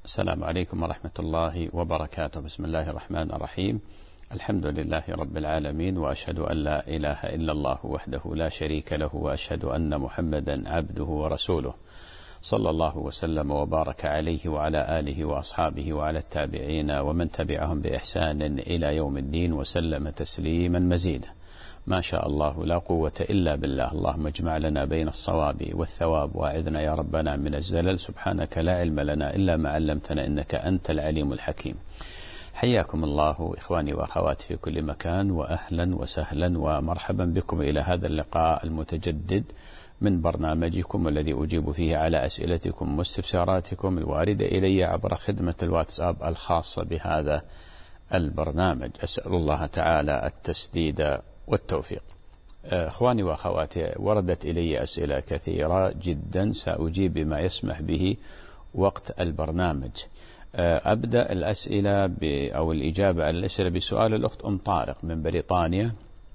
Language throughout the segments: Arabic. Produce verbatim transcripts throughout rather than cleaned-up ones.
السلام عليكم ورحمة الله وبركاته. بسم الله الرحمن الرحيم. الحمد لله رب العالمين، وأشهد أن لا إله إلا الله وحده لا شريك له، وأشهد أن محمدا عبده ورسوله، صلى الله وسلم وبارك عليه وعلى آله وأصحابه وعلى التابعين ومن تبعهم بإحسان إلى يوم الدين، وسلم تسليما مزيدا. ما شاء الله لا قوة إلا بالله. اللهم اجمع لنا بين الصواب والثواب، وأعذنا يا ربنا من الزلل. سبحانك لا علم لنا إلا ما علمتنا، إنك أنت العليم الحكيم. حياكم الله إخواني وأخواتي في كل مكان، وأهلا وسهلا ومرحبا بكم إلى هذا اللقاء المتجدد من برنامجكم الذي أجيب فيه على أسئلتكم واستفساراتكم الواردة إلي عبر خدمة الواتساب الخاصة بهذا البرنامج. أسأل الله تعالى التسديد والتوفيق. إخواني وأخواتي، وردت إلي أسئلة كثيرة جدا، سأجيب بما يسمح به وقت البرنامج. أبدأ الأسئلة ب أو الإجابة على الأسئلة بسؤال الأخت أم طارق من بريطانيا.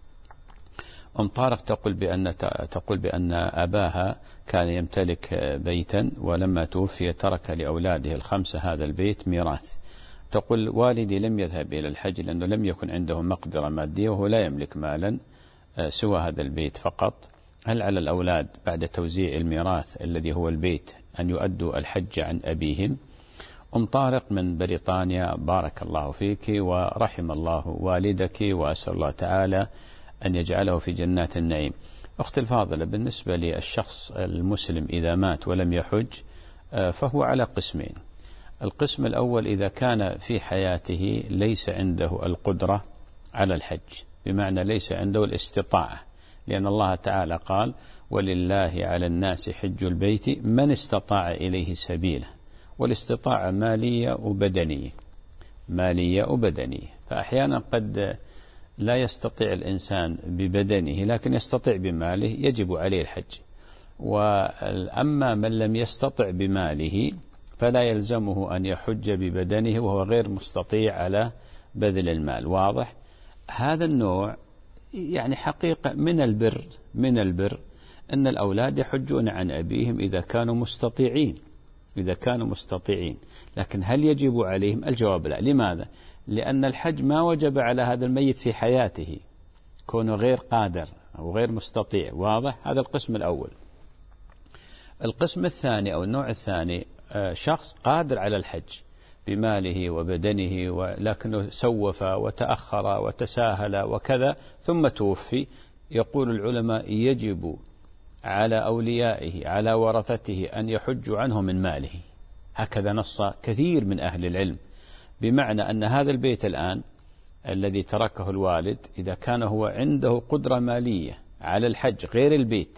أم طارق تقول بأن تقول بأن أباها كان يمتلك بيتا، ولما توفي ترك لأولاده الخمسة هذا البيت ميراث. تقول والدي لم يذهب إلى الحج لأنه لم يكن عنده مقدرة مادية، وهو لا يملك مالا سوى هذا البيت فقط. هل على الأولاد بعد توزيع الميراث الذي هو البيت أن يؤدوا الحج عن أبيهم؟ أم طارق من بريطانيا، بارك الله فيك ورحم الله والدك، وأسأل الله تعالى أن يجعله في جنات النعيم. أختي الفاضلة، بالنسبة للشخص المسلم إذا مات ولم يحج فهو على قسمين. القسم الأول إذا كان في حياته ليس عنده القدرة على الحج، بمعنى ليس عنده الاستطاعة، لأن الله تعالى قال ولله على الناس حج البيت من استطاع إليه سبيلا، والاستطاعة مالية وبدنية مالية وبدنية فأحيانا قد لا يستطيع الإنسان ببدنه لكن يستطيع بماله، يجب عليه الحج. وأما من لم يستطع بماله فلا يلزمه أن يحج ببدنه وهو غير مستطيع على بذل المال. واضح؟ هذا النوع يعني حقيقة من البر من البر أن الأولاد يحجون عن أبيهم إذا كانوا مستطيعين إذا كانوا مستطيعين لكن هل يجب عليهم؟ الجواب لا. لماذا؟ لأن الحج ما وجب على هذا الميت في حياته، كونه غير قادر أو غير مستطيع. واضح؟ هذا القسم الأول. القسم الثاني أو النوع الثاني شخص قادر على الحج بماله وبدنه، ولكنه سوف وتأخر وتساهل وكذا ثم توفي. يقول العلماء يجب على أوليائه على ورثته أن يحجوا عنه من ماله. هكذا نص كثير من أهل العلم، بمعنى أن هذا البيت الآن الذي تركه الوالد إذا كان هو عنده قدرة مالية على الحج غير البيت،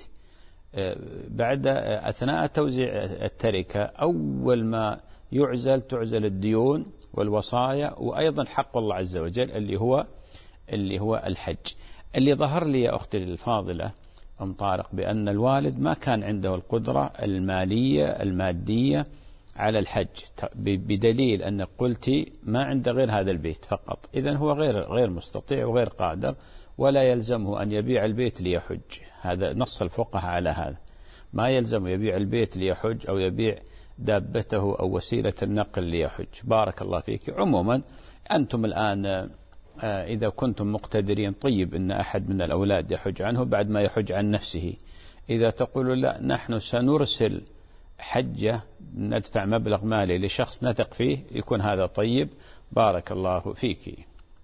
بعد أثناء توزيع التركة أول ما يعزل تعزل الديون والوصايا، وأيضا حق الله عز وجل اللي هو اللي هو الحج. اللي ظهر لي يا أختي الفاضلة أم طارق بأن الوالد ما كان عنده القدرة المالية المادية على الحج، بدليل أن قلتي ما عنده غير هذا البيت فقط، إذن هو غير غير مستطيع وغير قادر، ولا يلزمه أن يبيع البيت ليحج. هذا نص الفقهاء على هذا، ما يلزم يبيع البيت ليحج أو يبيع دابته أو وسيلة النقل ليحج. بارك الله فيك. عموما أنتم الآن إذا كنتم مقتدرين طيب أن أحد من الأولاد يحج عنه بعد ما يحج عن نفسه. إذا تقولوا لا نحن سنرسل حجة ندفع مبلغ مالي لشخص نثق فيه، يكون هذا طيب. بارك الله فيك.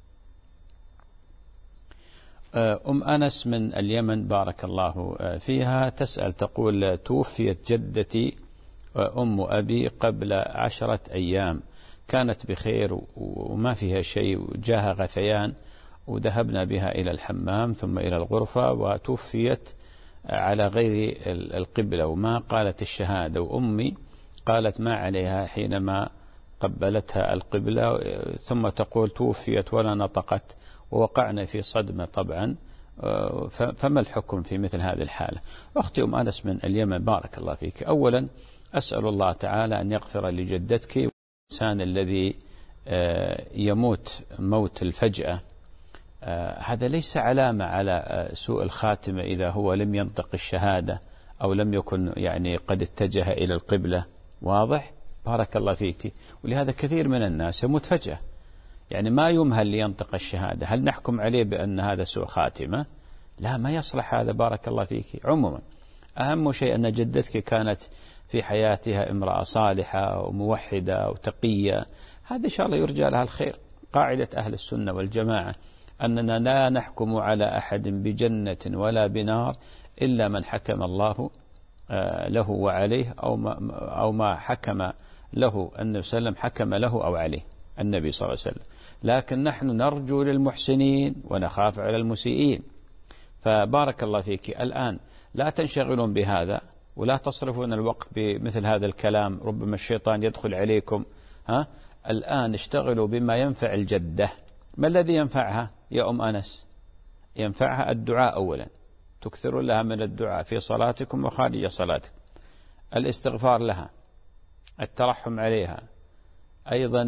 أم أنس من اليمن، بارك الله فيها، تسأل تقول توفيت جدتي أم أبي قبل عشرة أيام، كانت بخير وما فيها شيء، وجاها غثيان وذهبنا بها إلى الحمام ثم إلى الغرفة، وتوفيت على غير القبلة وما قالت الشهادة، وأمي قالت ما عليها حينما قبلتها القبلة، ثم تقول توفيت ولا نطقت، ووقعنا في صدمة طبعا. فما الحكم في مثل هذه الحالة؟ أختي أم أنس من اليمن، بارك الله فيك. أولا أسأل الله تعالى أن يغفر لجدتك. الإنسان الذي يموت موت الفجأة هذا ليس علامة على سوء الخاتمة إذا هو لم ينطق الشهادة أو لم يكن يعني قد اتجه إلى القبلة. واضح؟ بارك الله فيك. ولهذا كثير من الناس يموت فجأة، يعني ما يمهل لينطق الشهادة. هل نحكم عليه بأن هذا سوء خاتمة؟ لا، ما يصلح هذا. بارك الله فيك. عموما أهم شيء أن جدتك كانت في حياتها امرأة صالحة وموحدة وتقية، هذا إن شاء الله يرجى لها الخير. قاعدة أهل السنة والجماعة أننا لا نحكم على أحد بجنة ولا بنار إلا من حكم الله له وعليه، أو ما, أو ما حكم له النبي صلى الله عليه وسلم حكم له أو عليه النبي صلى الله عليه وسلم. لكن نحن نرجو للمحسنين ونخاف على المسيئين. فبارك الله فيك، الآن لا تنشغلون بهذا ولا تصرفون الوقت بمثل هذا الكلام، ربما الشيطان يدخل عليكم. ها الآن اشتغلوا بما ينفع الجدة. ما الذي ينفعها يا أم أنس؟ ينفعها الدعاء أولا، تكثروا لها من الدعاء في صلاتكم وخارج صلاتكم، الاستغفار لها، الترحم عليها، أيضا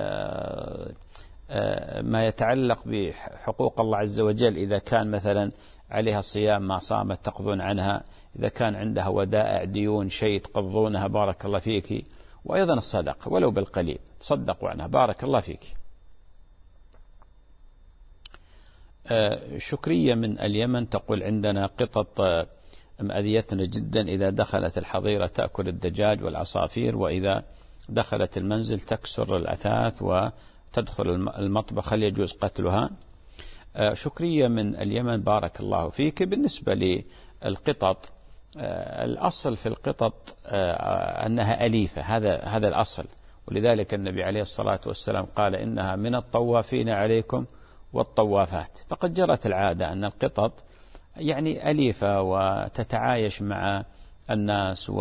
ما يتعلق بحقوق الله عز وجل، إذا كان مثلا عليها صيام ما صامت تقضون عنها، إذا كان عندها ودائع ديون شيء تقضونها بارك الله فيك، وأيضا الصدقة ولو بالقليل تصدقوا عنها بارك الله فيك. شكرية من اليمن تقول عندنا قطط مأذيتنا جدا، إذا دخلت الحظيرة تأكل الدجاج والعصافير، وإذا دخلت المنزل تكسر الأثاث وتدخل المطبخ، هل يجوز قتلها؟ شكرية من اليمن بارك الله فيك. بالنسبة للقطط، الأصل في القطط أنها أليفة، هذا هذا الأصل، ولذلك النبي عليه الصلاة والسلام قال إنها من الطوافين عليكم والطوافات. فقد جرت العادة أن القطط يعني أليفة وتتعايش مع الناس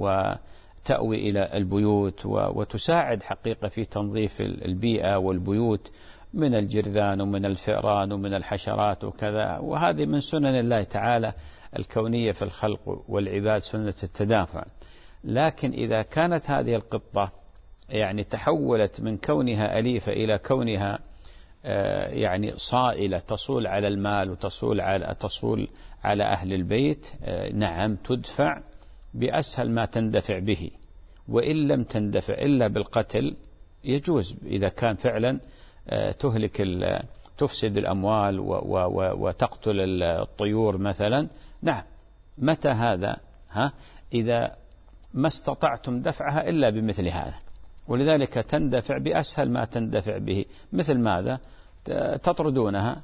وتأوي إلى البيوت وتساعد حقيقة في تنظيف البيئة والبيوت من الجرذان ومن الفئران ومن الحشرات وكذا، وهذه من سنن الله تعالى الكونية في الخلق والعباد، سنة التدافع. لكن إذا كانت هذه القطة يعني تحولت من كونها أليفة إلى كونها يعني صائلة، تصول على المال وتصول على تصول على أهل البيت، نعم تدفع بأسهل ما تندفع به، وإن لم تندفع إلا بالقتل يجوز، إذا كان فعلا تهلك تفسد الأموال وتقتل الطيور مثلا. نعم، متى هذا؟ ها إذا ما استطعتم دفعها إلا بمثل هذا، ولذلك تندفع بأسهل ما تندفع به. مثل ماذا؟ تطردونها،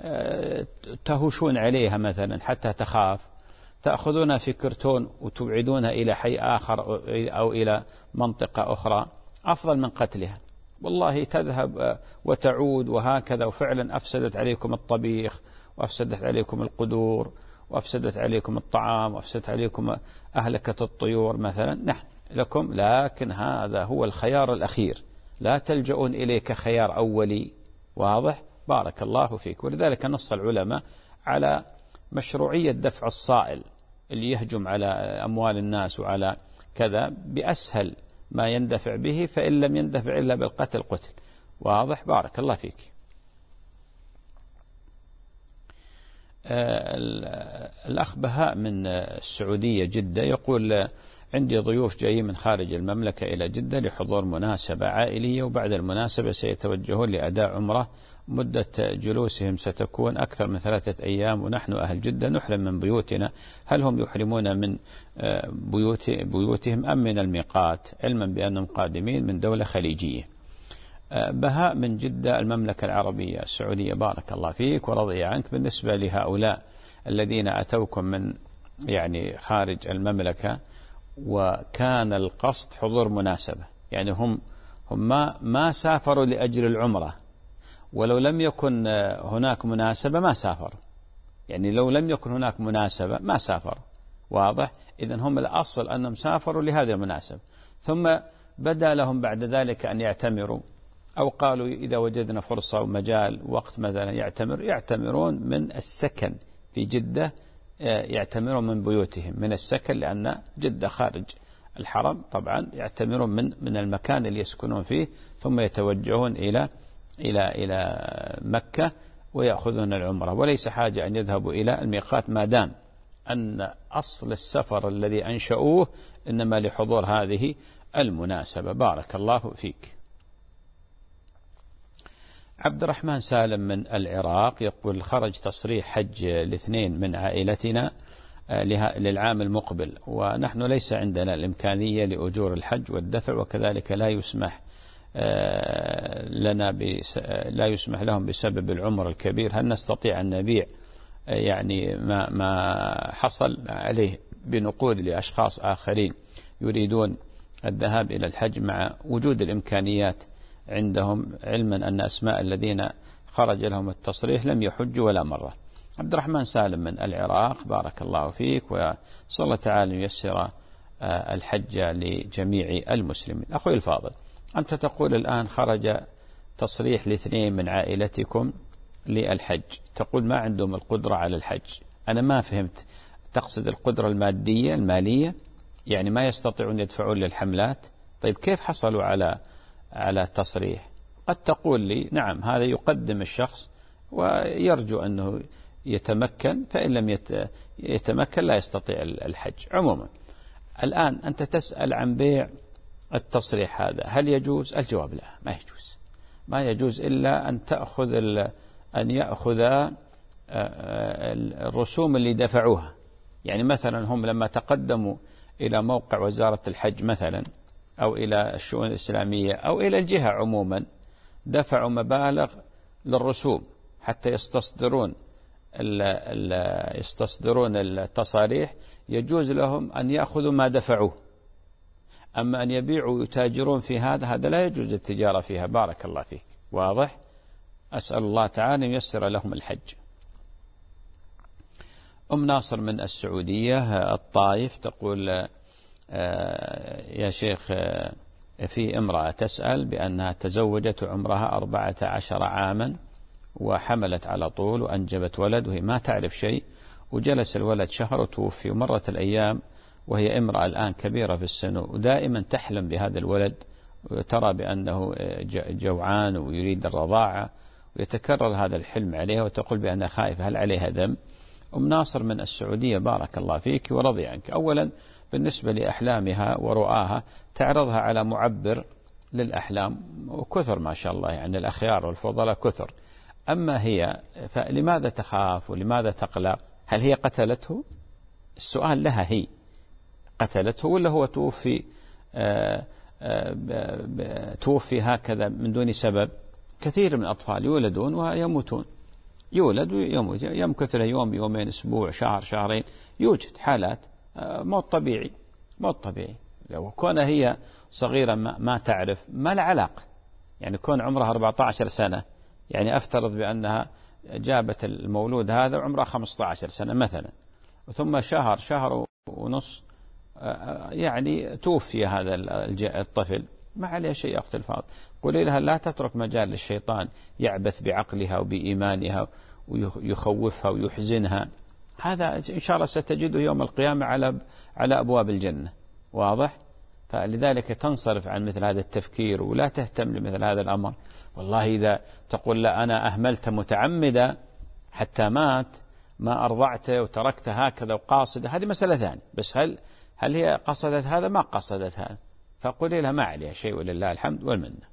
تهوشون عليها مثلا حتى تخاف، تأخذونها في كرتون وتبعدونها إلى حي آخر أو إلى منطقة أخرى، أفضل من قتلها. والله تذهب وتعود وهكذا، وفعلا أفسدت عليكم الطبيخ، وأفسدت عليكم القدور، وأفسدت عليكم الطعام، وأفسدت عليكم أهلكة الطيور مثلا. نحن لكم، لكن هذا هو الخيار الأخير، لا تلجؤون إليه كخيار أولي. واضح؟ بارك الله فيك. ولذلك نص العلماء على مشروعية دفع الصائل اللي يهجم على أموال الناس وعلى كذا بأسهل ما يندفع به، فإن لم يندفع إلا بالقتل قتل. واضح؟ بارك الله فيك. الأخ بهاء من السعودية جدة يقول عندي ضيوف جايين من خارج المملكة إلى جدة لحضور مناسبة عائلية، وبعد المناسبة سيتوجهون لأداء عمرة، مدة جلوسهم ستكون أكثر من ثلاثة أيام، ونحن أهل جدة نحرم من بيوتنا، هل هم يحرمون من بيوت بيوتهم أم من الميقات، علما بأنهم قادمين من دولة خليجية؟ بهاء من جدة المملكة العربية السعودية، بارك الله فيك ورضي عنك. بالنسبة لهؤلاء الذين أتوكم من يعني خارج المملكة وكان القصد حضور مناسبة، يعني هم هم ما ما سافروا لأجل العمرة، ولو لم يكن هناك مناسبة ما سافروا، يعني لو لم يكن هناك مناسبة ما سافروا. واضح؟ إذن هم الأصل أنهم سافروا لهذه المناسبة، ثم بدا لهم بعد ذلك أن يعتمروا، أو قالوا إذا وجدنا فرصة ومجال وقت مثلا يعتمر، يعتمرون من السكن في جدة، يعتمرون من بيوتهم من السكن، لأن جدة خارج الحرم طبعا، يعتمرون من من المكان اللي يسكنون فيه، ثم يتوجهون إلى إلى إلى مكة ويأخذون العمرة، وليس حاجة أن يذهبوا إلى الميقات، ما دام أن أصل السفر الذي أنشأوه إنما لحضور هذه المناسبة. بارك الله فيك. عبد الرحمن سالم من العراق يقول: خرج تصريح حج لاثنين من عائلتنا للعام المقبل، ونحن ليس عندنا الإمكانية لأجور الحج والدفع، وكذلك لا يسمح لنا بس لا يسمح لهم بسبب العمر الكبير. هل نستطيع أن نبيع يعني ما ما حصل عليه بنقود لأشخاص آخرين يريدون الذهاب إلى الحج مع وجود الإمكانيات عندهم، علما أن أسماء الذين خرج لهم التصريح لم يحجوا ولا مرة؟ عبد الرحمن سالم من العراق، بارك الله فيك، وصلى الله تعالى ييسر الحج لجميع المسلمين. أخوي الفاضل، أنت تقول الآن خرج تصريح لاثنين من عائلتكم للحج، تقول ما عندهم القدرة على الحج. أنا ما فهمت، تقصد القدرة المادية المالية، يعني ما يستطيعون يدفعون للحملات؟ طيب كيف حصلوا على على تصريح؟ قد تقول لي نعم هذا يقدم الشخص ويرجو أنه يتمكن، فإن لم يتمكن لا يستطيع الحج. عموما الآن أنت تسأل عن بيع التصريح هذا، هل يجوز؟ الجواب لا، ما يجوز. ما يجوز إلا أن تأخذ أن يأخذ الرسوم اللي دفعوها. يعني مثلا هم لما تقدموا إلى موقع وزارة الحج مثلا، أو إلى الشؤون الإسلامية أو إلى الجهة عموما، دفعوا مبالغ للرسوم حتى يستصدرون يستصدرون التصاريح، يجوز لهم أن يأخذوا ما دفعوه. أما أن يبيعوا ويتاجرون في هذا، هذا لا يجوز التجارة فيها. بارك الله فيك. واضح؟ أسأل الله تعالى أن ييسر لهم الحج. أم ناصر من السعودية الطائف تقول: يا شيخ، في امرأة تسأل بأنها تزوجت عمرها أربعة عشر عاما وحملت على طول وأنجبت ولد وهي ما تعرف شيء، وجلس الولد شهر وتوفي، ومرت الأيام وهي امرأة الآن كبيرة في السن، ودائما تحلم بهذا الولد وترى بأنه جوعان ويريد الرضاعة، ويتكرر هذا الحلم عليها وتقول بأنها خائفة، هل عليها ذنب؟ أم ناصر من السعودية، بارك الله فيك ورضي عنك. أولا بالنسبة لأحلامها ورؤاها تعرضها على معبر للأحلام وكثر ما شاء الله، يعني الأخيار والفضلاء كثر. أما هي فلماذا تخاف ولماذا تقلق؟ هل هي قتلته؟ السؤال لها، هي قتلته ولا هو توفي آآ آآ توفي هكذا من دون سبب؟ كثير من الأطفال يولدون ويموتون، يولد ويموت، يمكث له يوم يومين أسبوع شهر شهرين، يوجد حالات موت طبيعي. موت طبيعي. لو كون هي صغيرة ما, ما تعرف، ما له علاقة. يعني كون عمرها أربعة عشر سنة، يعني أفترض بأنها جابت المولود هذا وعمرها خمسة عشر سنة مثلا، ثم شهر شهر ونص يعني توفي هذا الطفل، ما عليه شيء. أخت الفاضل، قولي لها لا تترك مجال للشيطان يعبث بعقلها وبإيمانها ويخوفها ويحزنها. هذا إن شاء الله ستجده يوم القيامة على على أبواب الجنة. واضح؟ فلذلك تنصرف عن مثل هذا التفكير ولا تهتم لمثل هذا الأمر. والله إذا تقول لا أنا أهملت متعمدة حتى مات، ما أرضعته وتركته هكذا وقاصدة، هذه مسألة ثانية. بس هل هل هي قصدت هذا؟ ما قصدت هذا، فقولي لها ما عليها شيء ولله الحمد والمنة.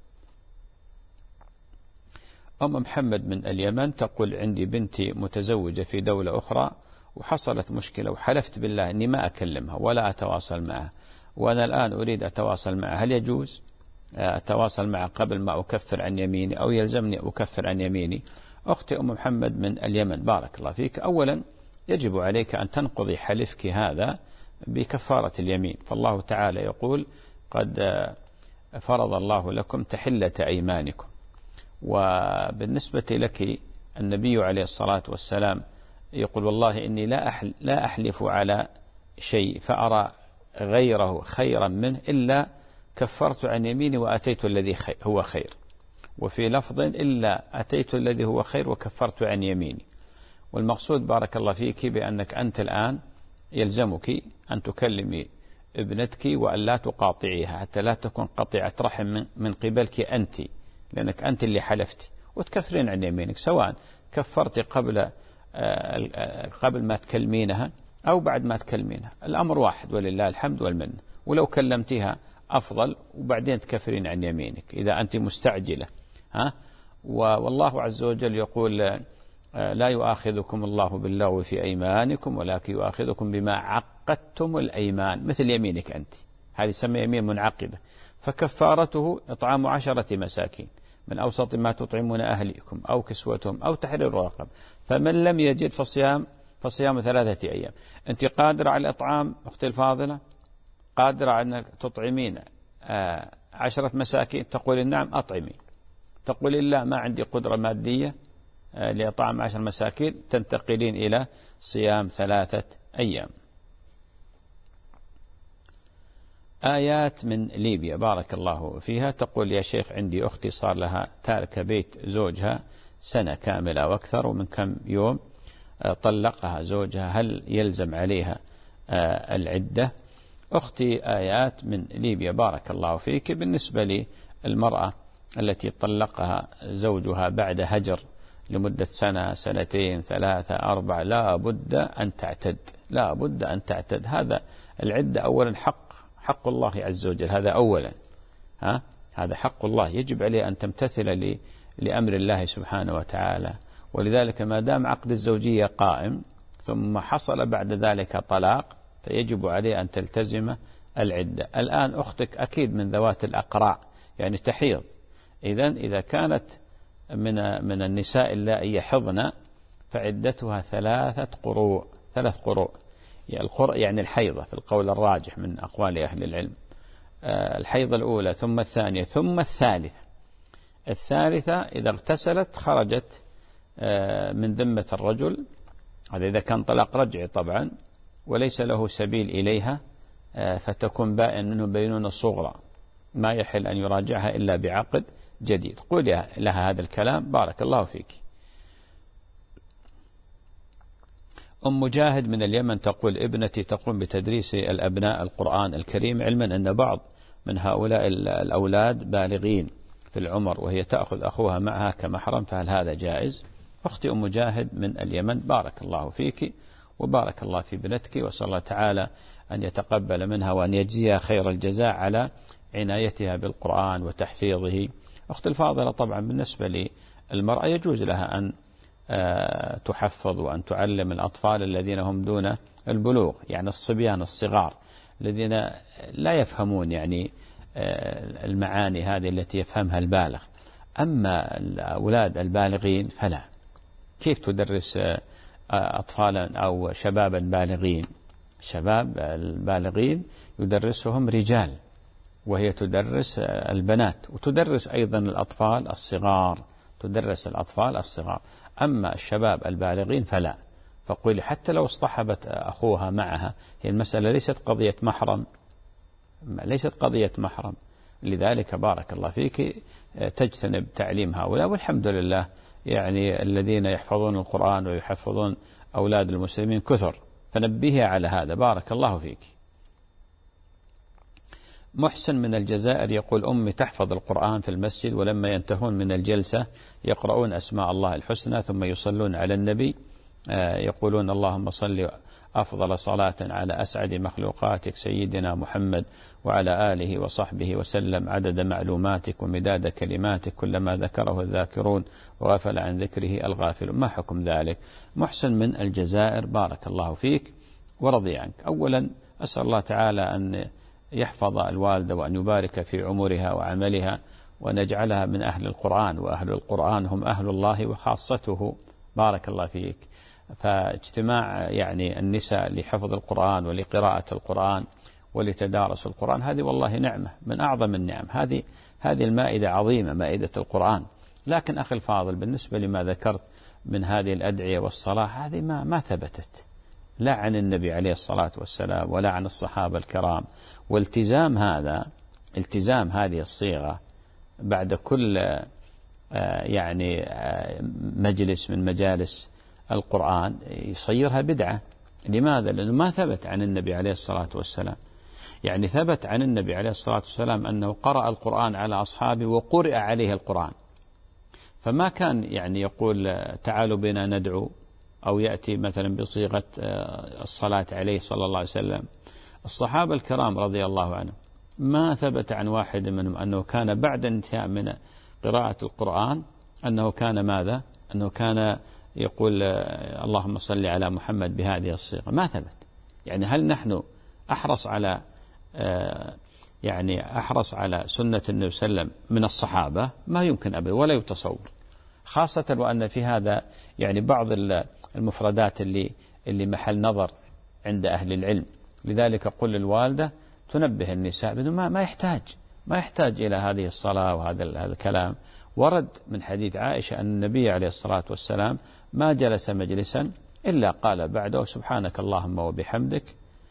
أم محمد من اليمن تقول: عندي بنتي متزوجة في دولة أخرى وحصلت مشكلة، وحلفت بالله أني ما أكلمها ولا أتواصل معها، وأنا الآن أريد أتواصل معها، هل يجوز أتواصل معها قبل ما أكفر عن يميني أو يلزمني أكفر عن يميني؟ أختي أم محمد من اليمن، بارك الله فيك، أولا يجب عليك أن تنقضي حلفك هذا بكفارة اليمين، فالله تعالى يقول: قد فرض الله لكم تحلة أيمانكم. وبالنسبة لك النبي عليه الصلاة والسلام يقول: والله إني لا أحل لا أحلف على شيء فأرى غيره خيرا منه إلا كفرت عن يميني وأتيت الذي هو خير، وفي لفظ إلا أتيت الذي هو خير وكفرت عن يميني. والمقصود بارك الله فيك بأنك أنت الآن يلزمك أن تكلمي ابنتك وأن لا تقاطعيها حتى لا تكون قطيعة رحم من, من قبلك أنت، لأنك أنت اللي حلفتي، وتكفرين عن يمينك، سواء كفرت قبل قبل ما تكلمينها أو بعد ما تكلمينها، الأمر واحد ولله الحمد والمنة. ولو كلمتها أفضل، وبعدين تكفرين عن يمينك إذا أنت مستعجلة. ها؟ والله عز وجل يقول لا يؤاخذكم الله باللغو في أيمانكم ولكن يؤاخذكم بما عقدتم الأيمان، مثل يمينك أنت، هذه يسمى يمين منعقدة، فكفارته إطعام عشرة مساكين من أوسط ما تطعمون أهليكم أو كسوتهم أو تحرير رقبة، فمن لم يجد فصيام فصيام ثلاثة أيام. أنت قادرة على الإطعام أختي الفاضلة؟ قادرة على أنك تطعمين آه عشرة مساكين؟ تقول نعم أطعمي. تقول لا ما عندي قدرة مادية آه لإطعام عشر مساكين، تنتقلين إلى صيام ثلاثة أيام. آيات من ليبيا بارك الله فيها تقول يا شيخ عندي أختي صار لها تاركة بيت زوجها سنة كاملة وأكثر، ومن كم يوم طلقها زوجها، هل يلزم عليها العدة؟ أختي آيات من ليبيا بارك الله فيك، بالنسبة للمرأة التي طلقها زوجها بعد هجر لمدة سنة سنتين ثلاثة أربعة لا بد أن تعتد، لا بد أن تعتد. هذا العدة أولا حق حق الله عز وجل، هذا أولا، ها هذا حق الله يجب عليه أن تمتثل لأمر الله سبحانه وتعالى. ولذلك ما دام عقد الزوجية قائم ثم حصل بعد ذلك طلاق فيجب عليه أن تلتزم العدة. الآن أختك أكيد من ذوات الأقراء يعني تحيض، إذن إذا كانت من من النساء اللائي يحضن فعدتها ثلاثة قروء، ثلاث قروء، يعني القرء يعني الحيضة في القول الراجح من أقوال أهل العلم، الحيضة الأولى ثم الثانية ثم الثالثة. الثالثة إذا اغتسلت خرجت من ذمة الرجل، هذا إذا كان طلاق رجعي طبعا وليس له سبيل إليها، فتكون بائن منه بينونة صغرى، ما يحل أن يراجعها إلا بعقد جديد. قولي لها هذا الكلام بارك الله فيك. أم مجاهد من اليمن تقول ابنتي تقوم بتدريس الأبناء القرآن الكريم، علما أن بعض من هؤلاء الأولاد بالغين في العمر وهي تأخذ أخوها معها كمحرم، فهل هذا جائز؟ أختي أم مجاهد من اليمن بارك الله فيك وبارك الله في ابنتك، وصلى الله تعالى أن يتقبل منها وأن يجزيها خير الجزاء على عنايتها بالقرآن وتحفيظه. أختي الفاضلة طبعا بالنسبة للمرأة يجوز لها أن تحفظ وأن تعلم الأطفال الذين هم دون البلوغ، يعني الصبيان الصغار الذين لا يفهمون يعني المعاني هذه التي يفهمها البالغ. أما الأولاد البالغين فلا، كيف تدرس أطفالا أو شبابا بالغين؟ شباب البالغين يدرسهم رجال وهي تدرس البنات، وتدرس أيضا الأطفال الصغار، تدرس الأطفال الصغار. أما الشباب البالغين فلا. فقولي حتى لو اصطحبت أخوها معها، هي المسألة ليست قضية محرم، ليست قضية محرم. لذلك بارك الله فيك تجتنب تعليم هؤلاء، والحمد لله يعني الذين يحفظون القرآن ويحفظون أولاد المسلمين كثر، فنبهها على هذا بارك الله فيك. محسن من الجزائر يقول أمي تحفظ القرآن في المسجد، ولما ينتهون من الجلسة يقرؤون أسماء الله الحسنى ثم يصلون على النبي، يقولون اللهم صل أفضل صلاة على أسعد مخلوقاتك سيدنا محمد وعلى آله وصحبه وسلم عدد معلوماتك ومداد كلماتك كلما ذكره الذاكرون وغفل عن ذكره الغافلون. ما حكم ذلك؟ محسن من الجزائر بارك الله فيك ورضي عنك. أولا أسأل الله تعالى أن يحفظ الوالدة وأن يبارك في عمرها وعملها وأن يجعلها من أهل القرآن، وأهل القرآن هم أهل الله وخاصته بارك الله فيك. فاجتماع يعني النساء لحفظ القرآن ولقراءة القرآن ولتدارس القرآن هذه والله نعمة من أعظم النعم، هذه هذه المائدة عظيمة، مائدة القرآن. لكن أخي الفاضل بالنسبة لما ذكرت من هذه الأدعية والصلاة هذه ما ما ثبتت لا عن النبي عليه الصلاة والسلام ولا عن الصحابة الكرام. والتزام هذا التزام هذه الصيغة بعد كل يعني مجلس من مجالس القرآن يصيرها بدعة. لماذا؟ لأنه ما ثبت عن النبي عليه الصلاة والسلام. يعني ثبت عن النبي عليه الصلاة والسلام أنه قرأ القرآن على أصحابه وقرئ عليه القرآن، فما كان يعني يقول تعالوا بنا ندعو أو يأتي مثلا بصيغة الصلاة عليه صلى الله عليه وسلم. الصحابة الكرام رضي الله عنهم ما ثبت عن واحد منهم أنه كان بعد انتهاء من قراءة القرآن أنه كان ماذا؟ أنه كان يقول اللهم صل على محمد بهذه الصيغة، ما ثبت. يعني هل نحن أحرص على يعني أحرص على سنة النبي صلى الله عليه وسلم من الصحابة؟ ما يمكن أبدا ولا يتصور، خاصة وأن في هذا يعني بعض المفردات اللي اللي محل نظر عند أهل العلم. لذلك قل الوالدة تنبه النساء بأنه ما ما يحتاج ما يحتاج إلى هذه الصلاة وهذا هذا الكلام. ورد من حديث عائشة أن النبي عليه الصلاة والسلام ما جلس مجلسا إلا قال بعده سبحانك اللهم وبحمدك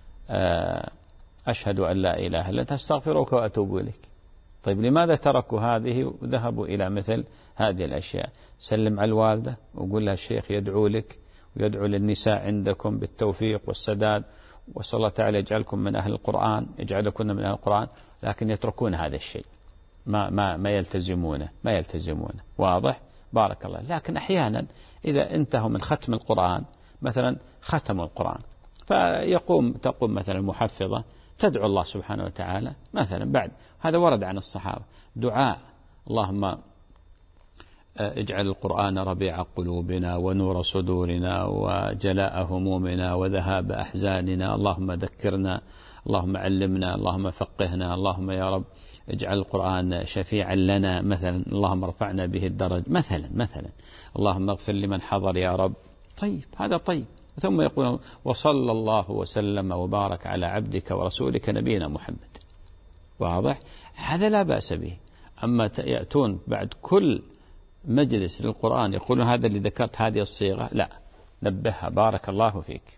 أشهد أن لا إله إلا أنت أستغفرك وأتوب إليك. طيب لماذا تركوا هذه وذهبوا إلى مثل هذه الأشياء؟ سلم على الوالدة وقول لها الشيخ يدعو لك ويدعو للنساء عندكم بالتوفيق والسداد، وصلى الله تعالى يجعلكم من أهل القرآن، يجعلكم من أهل القرآن، لكن يتركون هذا الشيء، ما ما ما يلتزمونه ما يلتزمونه واضح؟ بارك الله. لكن أحيانا إذا انتهوا من ختم القرآن، مثلا ختموا القرآن، فيقوم تقوم مثلا محفظة تدعو الله سبحانه وتعالى مثلا بعد، هذا ورد عن الصحابة دعاء اللهم اجعل القرآن ربيع قلوبنا ونور صدورنا وجلاء همومنا وذهاب أحزاننا، اللهم ذكرنا، اللهم علمنا، اللهم فقهنا، اللهم يا رب اجعل القرآن شفيعا لنا مثلا، اللهم ارفعنا به الدرج مثلا مثلا اللهم اغفر لمن حضر يا رب. طيب هذا طيب. ثم يقول وصلى الله وسلم وبارك على عبدك ورسولك نبينا محمد. واضح؟ هذا لا بأس به. أما يأتون بعد كل مجلس للقرآن يقولون هذا اللي ذكرت هذه الصيغة، لا، نبهها بارك الله فيك.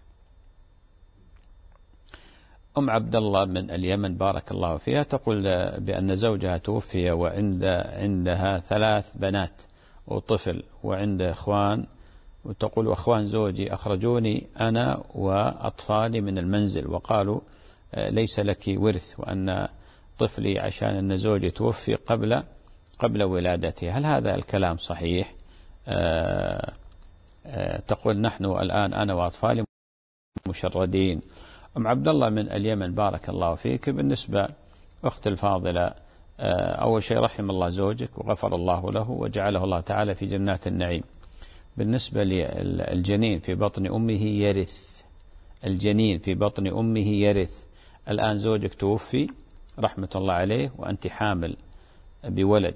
أم عبد الله من اليمن بارك الله فيها تقول بأن زوجها توفي وعند عندها ثلاث بنات وطفل وعند إخوان، وتقول أخوان زوجي أخرجوني أنا وأطفالي من المنزل وقالوا ليس لك ورث، وأن طفلي عشان أن زوجي توفي قبل قبل ولادته. هل هذا الكلام صحيح؟ آآ آآ تقول نحن الآن أنا وأطفالي مشردين. أم عبد الله من اليمن بارك الله فيك، بالنسبة أخت الفاضلة، أول شيء رحم الله زوجك وغفر الله له وجعله الله تعالى في جنات النعيم. بالنسبة للجنين في بطن أمه يرث، الجنين في بطن أمه يرث. الآن زوجك توفي رحمة الله عليه وأنت حامل بولد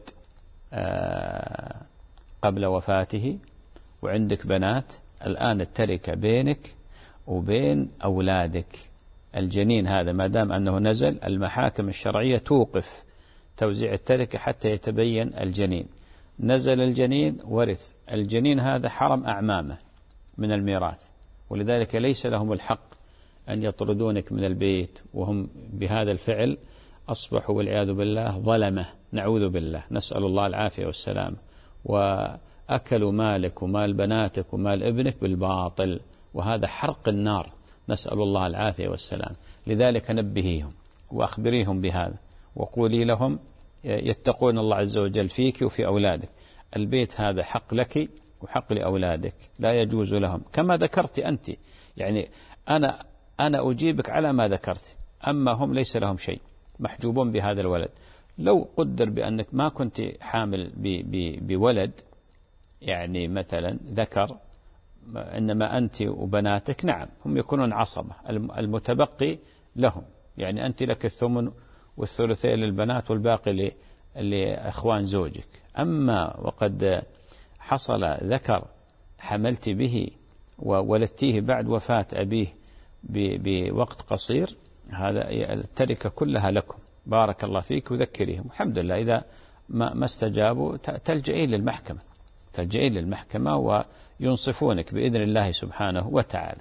قبل وفاته وعندك بنات، الآن التركة بينك وبين أولادك. الجنين هذا ما دام أنه نزل، المحاكم الشرعية توقف توزيع التركة حتى يتبين الجنين. نزل الجنين ورث، الجنين هذا حرم أعمامه من الميراث، ولذلك ليس لهم الحق أن يطردونك من البيت، وهم بهذا الفعل أصبحوا والعياذ بالله ظلمة، نعوذ بالله، نسأل الله العافية والسلام، وأكلوا مالك ومال بناتك ومال ابنك بالباطل، وهذا حرق النار، نسأل الله العافية والسلام. لذلك نبهيهم وأخبريهم بهذا وقولي لهم يتقون الله عز وجل فيك وفي أولادك. البيت هذا حق لك وحق لأولادك، لا يجوز لهم كما ذكرت أنت. يعني أنا أنا أجيبك على ما ذكرت، أما هم ليس لهم شيء، محجوبون بهذا الولد. لو قدر بأنك ما كنت حامل بولد يعني مثلا ذكر، إنما أنت وبناتك نعم هم يكونون عصبة، المتبقي لهم، يعني أنت لك الثمن والثلثين للبنات والباقي لأخوان زوجك. أما وقد حصل ذكر حملت به وولدتيه بعد وفاة أبيه بوقت قصير، هذا التركة كلها لكم، بارك الله فيك، وذكريهم. الحمد لله إذا ما, ما استجابوا تلجئين للمحكمة تلجئين للمحكمة وينصفونك بإذن الله سبحانه وتعالى.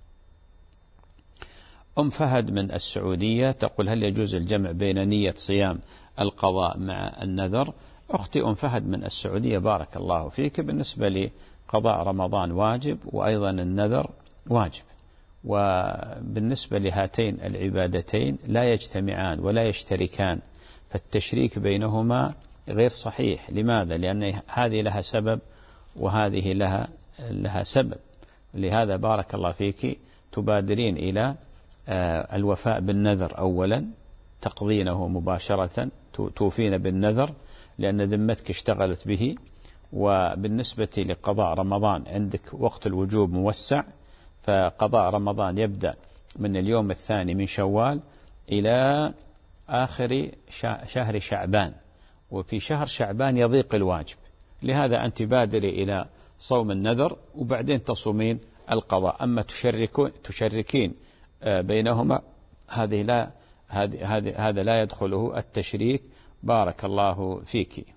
أم فهد من السعودية تقول هل يجوز الجمع بين نية صيام القضاء مع النذر؟ أختي أم فهد من السعودية بارك الله فيك، بالنسبة لقضاء رمضان واجب وأيضا النذر واجب، وبالنسبة لهاتين العبادتين لا يجتمعان ولا يشتركان، فالتشريك بينهما غير صحيح. لماذا؟ لأن هذه لها سبب وهذه لها لها سبب. لهذا بارك الله فيك تبادرين إلى الوفاء بالنذر أولا، تقضينه مباشرة، توفين بالنذر لأن ذمتك اشتغلت به. وبالنسبة لقضاء رمضان عندك وقت الوجوب موسع، فقضاء رمضان يبدأ من اليوم الثاني من شوال إلى آخر شهر شعبان، وفي شهر شعبان يضيق الواجب، لهذا أنت بادري إلى صوم النذر وبعدين تصومين القضاء. أما تشركون تشركين بينهما هذه لا هذه هذا لا يدخله التشريك. بارك الله فيك.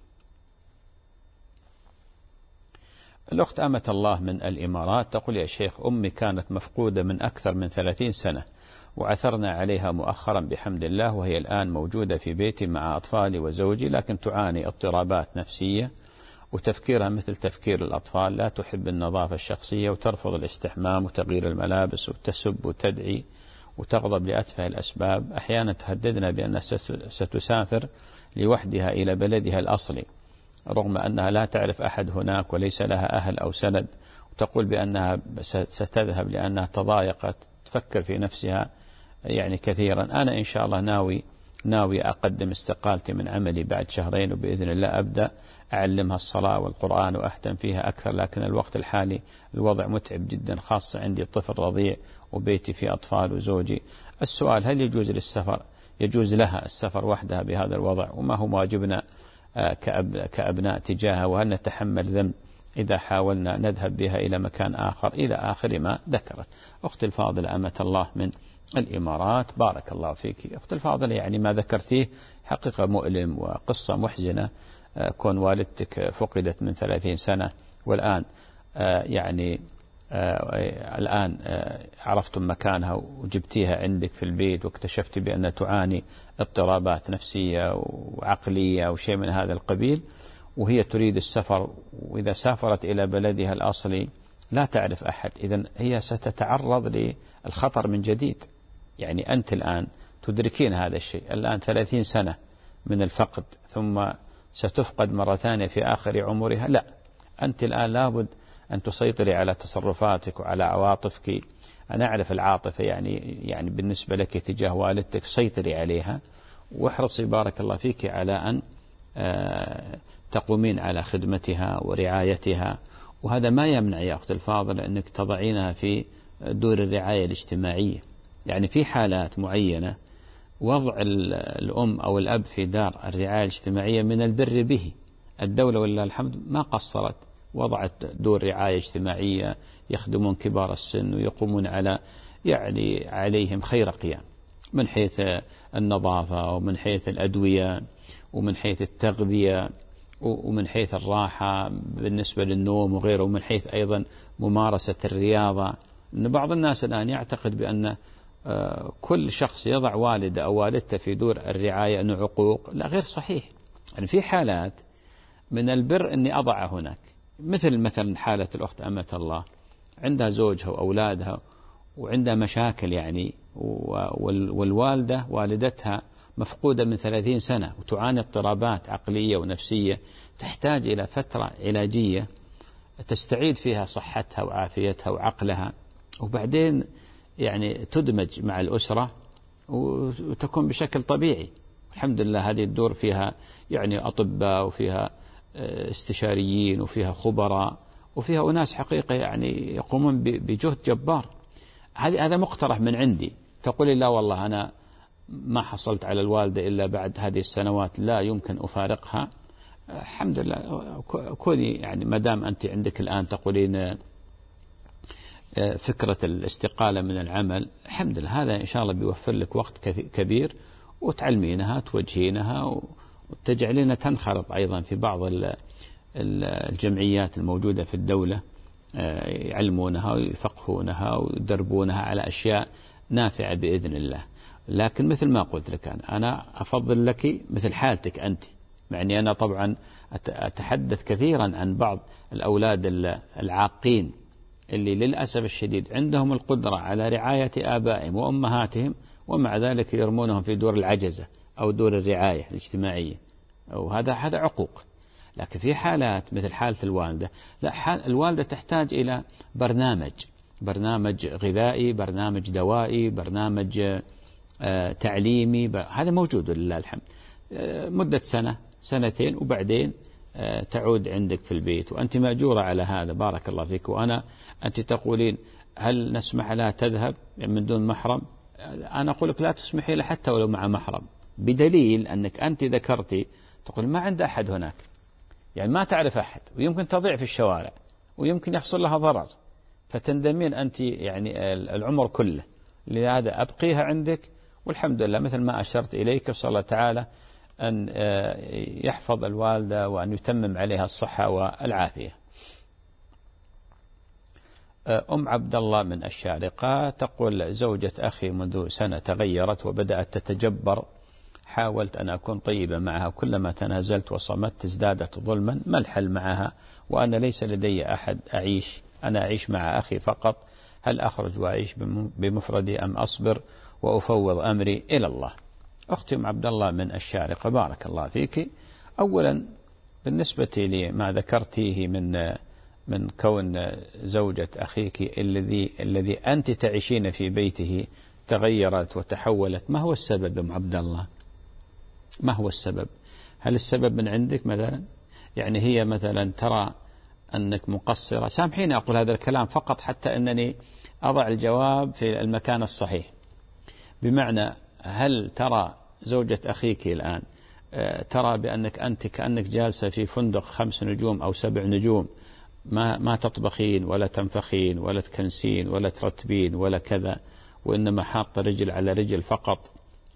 الأخت أمة الله من الإمارات تقول: يا شيخ، أمي كانت مفقودة من أكثر من ثلاثين سنة، وعثرنا عليها مؤخرا بحمد الله، وهي الآن موجودة في بيتي مع أطفالي وزوجي، لكن تعاني اضطرابات نفسية وتفكيرها مثل تفكير الأطفال، لا تحب النظافة الشخصية وترفض الاستحمام وتغيير الملابس وتسب وتدعي وتغضب لأتفه الأسباب. أحيانا تهددنا بأنها ستسافر لوحدها إلى بلدها الأصلي رغم أنها لا تعرف أحد هناك وليس لها أهل أو سند، وتقول بأنها ستذهب لأنها تضايقت، تفكر في نفسها يعني كثيرا. أنا إن شاء الله ناوي ناوي أقدم استقالتي من عملي بعد شهرين، وبإذن الله أبدأ أعلمها الصلاة والقرآن وأهتم فيها أكثر، لكن الوقت الحالي الوضع متعب جدا، خاصة عندي طفل رضيع وبيتي فيه أطفال وزوجي. السؤال: هل يجوز للسفر يجوز لها السفر وحدها بهذا الوضع؟ وما هو واجبنا كأب كأبناء تجاهها؟ وهل نتحمل ذنب إذا حاولنا نذهب بها إلى مكان آخر؟ إلى آخر ما ذكرت. أختي الفاضلة أمة الله من الإمارات، بارك الله فيك. أختي الفاضلة، يعني ما ذكرتيه حقيقة مؤلم وقصة محزنة، كون والدتك فقدت من ثلاثين سنة والآن يعني الآن عرفتم مكانها وجبتيها عندك في البيت واكتشفت بأنها تعاني اضطرابات نفسية وعقلية أو شيء من هذا القبيل، وهي تريد السفر، وإذا سافرت إلى بلدها الأصلي لا تعرف أحد، إذن هي ستتعرض للخطر من جديد. يعني أنت الآن تدركين هذا الشيء، الآن ثلاثين سنة من الفقد ثم ستفقد مرة ثانية في آخر عمرها. لا، أنت الآن لابد أن تسيطري على تصرفاتك وعلى عواطفك. أنا أعرف العاطفة يعني يعني بالنسبة لك تجاه والدتك، سيطري عليها واحرصي بارك الله فيك على أن تقومين على خدمتها ورعايتها. وهذا ما يمنع يا أخت الفاضلة أنك تضعينها في دور الرعاية الاجتماعية. يعني في حالات معينة وضع الأم أو الأب في دار الرعاية الاجتماعية من البر به. الدولة ولله الحمد ما قصرت، وضعت دور رعاية اجتماعية يخدمون كبار السن ويقومون على يعني عليهم خير قيام، من حيث النظافة ومن حيث الأدوية ومن حيث التغذية ومن حيث الراحة بالنسبة للنوم وغيره، ومن حيث أيضا ممارسة الرياضة. إن بعض الناس الآن يعتقد بأن كل شخص يضع والده أو والدته في دور الرعاية أنه عقوق. لا، غير صحيح. يعني في حالات من البر أني أضع هناك، مثل مثلا حالة الأخت أمة الله، عندها زوجها وأولادها وعندها مشاكل يعني، والوالدة والدتها مفقودة من ثلاثين سنة وتعاني اضطرابات عقلية ونفسية، تحتاج إلى فترة علاجية تستعيد فيها صحتها وعافيتها وعقلها، وبعدين يعني تدمج مع الأسرة وتكون بشكل طبيعي. الحمد لله هذه الدور فيها يعني أطباء وفيها استشاريين وفيها خبراء وفيها أناس حقيقة يعني يقومون بجهد جبار. هذا مقترح من عندي. تقولي لا والله أنا ما حصلت على الوالدة إلا بعد هذه السنوات، لا يمكن أفارقها. الحمد لله، كوني يعني مدام أنت عندك الآن تقولين فكرة الاستقالة من العمل، الحمد لله هذا إن شاء الله بيوفر لك وقت كبير، وتعلمينها توجهينها وتجعلينها تنخرط أيضا في بعض الجمعيات الموجودة في الدولة، يعلمونها ويفقهونها ويدربونها على أشياء نافعة بإذن الله. لكن مثل ما قلت لك أنا, أنا أفضل لك مثل حالتك أنت. يعني أنا طبعا أتحدث كثيرا عن بعض الأولاد العاقين اللي للأسف الشديد عندهم القدرة على رعاية آبائهم وأمهاتهم، ومع ذلك يرمونهم في دور العجزة أو دور الرعاية الاجتماعية، وهذا هذا عقوق. لكن في حالات مثل حالة الوالدة، لا، حال الوالدة تحتاج إلى برنامج برنامج غذائي، برنامج دوائي، برنامج تعليمي، هذا موجود لله الحمد. مدة سنة سنتين وبعدين تعود عندك في البيت وأنت مأجورة على هذا، بارك الله فيك. وأنا أنت تقولين هل نسمح لها تذهب من دون محرم؟ أنا أقول لك لا تسمحي لها حتى ولو مع محرم، بدليل أنك أنت ذكرتي تقول ما عند أحد هناك، يعني ما تعرف أحد، ويمكن تضيع في الشوارع ويمكن يحصل لها ضرر، فتندمين أنت يعني العمر كله. لهذا أبقيها عندك، والحمد لله مثل ما أشرت إليك، صلى الله تعالى أن يحفظ الوالدة وأن يتمم عليها الصحة والعافية. أم عبد الله من الشارقة تقول زوجة أخي منذ سنة تغيرت وبدأت تتجبر، حاولت أن أكون طيبة معها، كلما تنازلت وصمت ازدادت ظلما، ما الحل معها وأنا ليس لدي أحد أعيش، أنا أعيش مع أخي فقط، هل أخرج وأعيش بمفردي أم أصبر وأفوض أمري إلى الله؟ أختي أم عبد الله من الشارقة بارك الله فيك. أولا بالنسبة لما ذكرتيه من من كون زوجة أخيك الذي الذي أنت تعيشين في بيته تغيرت وتحولت، ما هو السبب أم عبد الله؟ ما هو السبب؟ هل السبب من عندك مثلا؟ يعني هي مثلا ترى أنك مقصرة؟ سامحيني أقول هذا الكلام فقط حتى أنني أضع الجواب في المكان الصحيح. بمعنى هل ترى زوجة أخيك الآن ترى بأنك أنت كأنك جالسة في فندق خمس نجوم أو سبع نجوم، ما ما تطبخين ولا تنفخين ولا تكنسين ولا ترتبين ولا كذا، وإنما حاطة رجل على رجل فقط،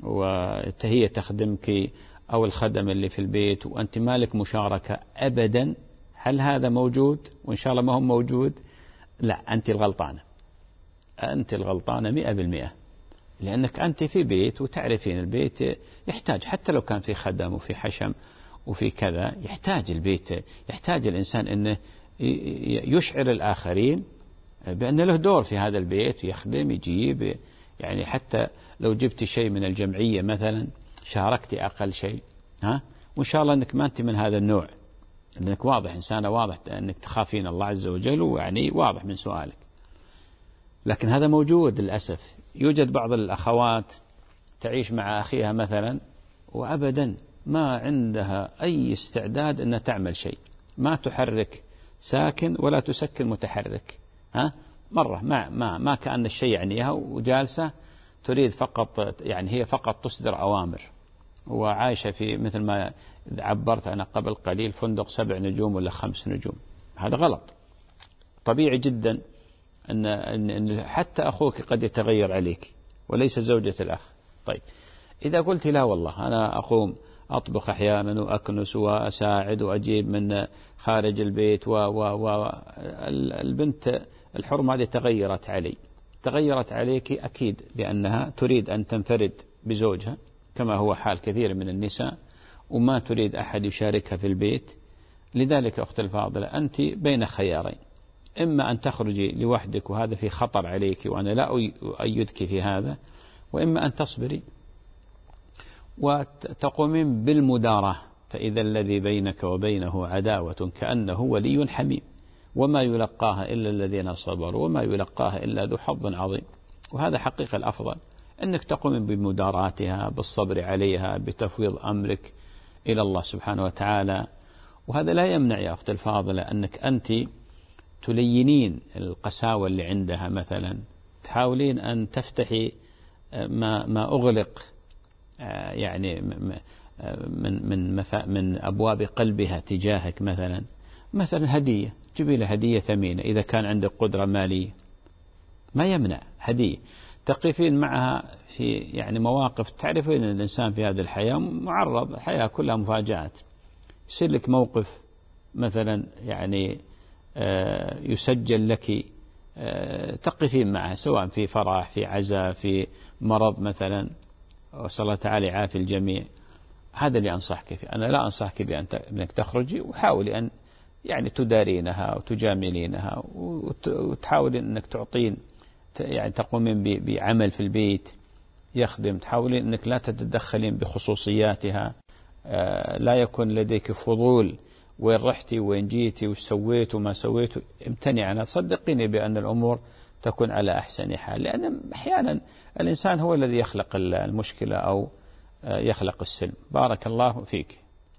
وهي تخدمك أو الخدم اللي في البيت وأنت مالك مشاركة أبدا؟ هل هذا موجود؟ وإن شاء الله ما هو موجود. لا، أنت الغلطانة، أنت الغلطانة مئة بالمئة، لأنك أنت في بيت وتعرفين البيت يحتاج، حتى لو كان في خدم وفي حشم وفي كذا، يحتاج البيت، يحتاج الإنسان أنه يشعر الآخرين بأن له دور في هذا البيت، يخدم يجيب، يعني حتى لو جبت شيء من الجمعية مثلا شاركتي أقل شيء، ها، وإن شاء الله أنك ما أنت من هذا النوع، أنك واضح، إنسانة واضح أنك تخافين الله عز وجل، ويعني واضح من سؤالك. لكن هذا موجود للأسف. يوجد بعض الأخوات تعيش مع أخيها مثلا وأبدا ما عندها أي استعداد أن تعمل شيء، ما تحرك ساكن ولا تسكن متحرك، ها، مرة ما ما ما كأن الشيء يعنيها، وجالسة تريد فقط، يعني هي فقط تصدر أوامر، وعايشة في مثل ما عبرت أنا قبل قليل فندق سبع نجوم ولا خمس نجوم. هذا غلط. طبيعي جدا أن أن حتى أخوك قد يتغير عليك وليس زوجة الأخ. طيب إذا قلت لا والله أنا أقوم أطبخ أحيانا وأكنس وأساعد وأجيب من خارج البيت و و و البنت الحرمة هذه تغيرت علي، تغيرت عليك أكيد لأنها تريد أن تنفرد بزوجها كما هو حال كثير من النساء، وما تريد أحد يشاركها في البيت. لذلك أخت الفاضلة أنت بين خيارين، إما أن تخرجي لوحدك وهذا في خطر عليك وأنا لا أؤيدك في هذا، وإما أن تصبري وتقومين بالمداراة، فإذا الذي بينك وبينه عداوة كأنه ولي حميم، وما يلقاها إلا الذين صبروا وما يلقاها إلا ذو حظ عظيم. وهذا حقيقة الأفضل، أنك تقومين بمداراتها، بالصبر عليها، بتفويض أمرك إلى الله سبحانه وتعالى. وهذا لا يمنع يا أخت الفاضلة أنك أنت تلينين القساوة اللي عندها، مثلا تحاولين أن تفتحي ما ما أغلق يعني من من من أبواب قلبها تجاهك، مثلا مثلا هدية، جيبي له هدية ثمينة إذا كان عندك قدرة مالية، ما يمنع هدية، تقفين معها في يعني مواقف، تعرفين أن الإنسان في هذه الحياة معرض، الحياة كلها مفاجآت، يصير لك موقف مثلا يعني يسجل لك، تقفين معها سواء في فرح، في عزاء، في مرض مثلا، وصلى الله تعالى يعافي الجميع. هذا اللي أنصحك فيه. أنا لا أنصحك بأنك تخرجي، وحاولي أن يعني تدارينها وتجاملينها وتحاولين أنك تعطين، يعني تقومين بعمل في البيت يخدم، تحاولين أنك لا تتدخلين بخصوصياتها، لا يكون لديك فضول وين رحتي وين جيتي وش سويت وما سويت، امتنع عنها. صدقيني بأن الأمور تكون على أحسن حال، لأن أحيانا الإنسان هو الذي يخلق المشكلة أو يخلق السلم. بارك الله فيك.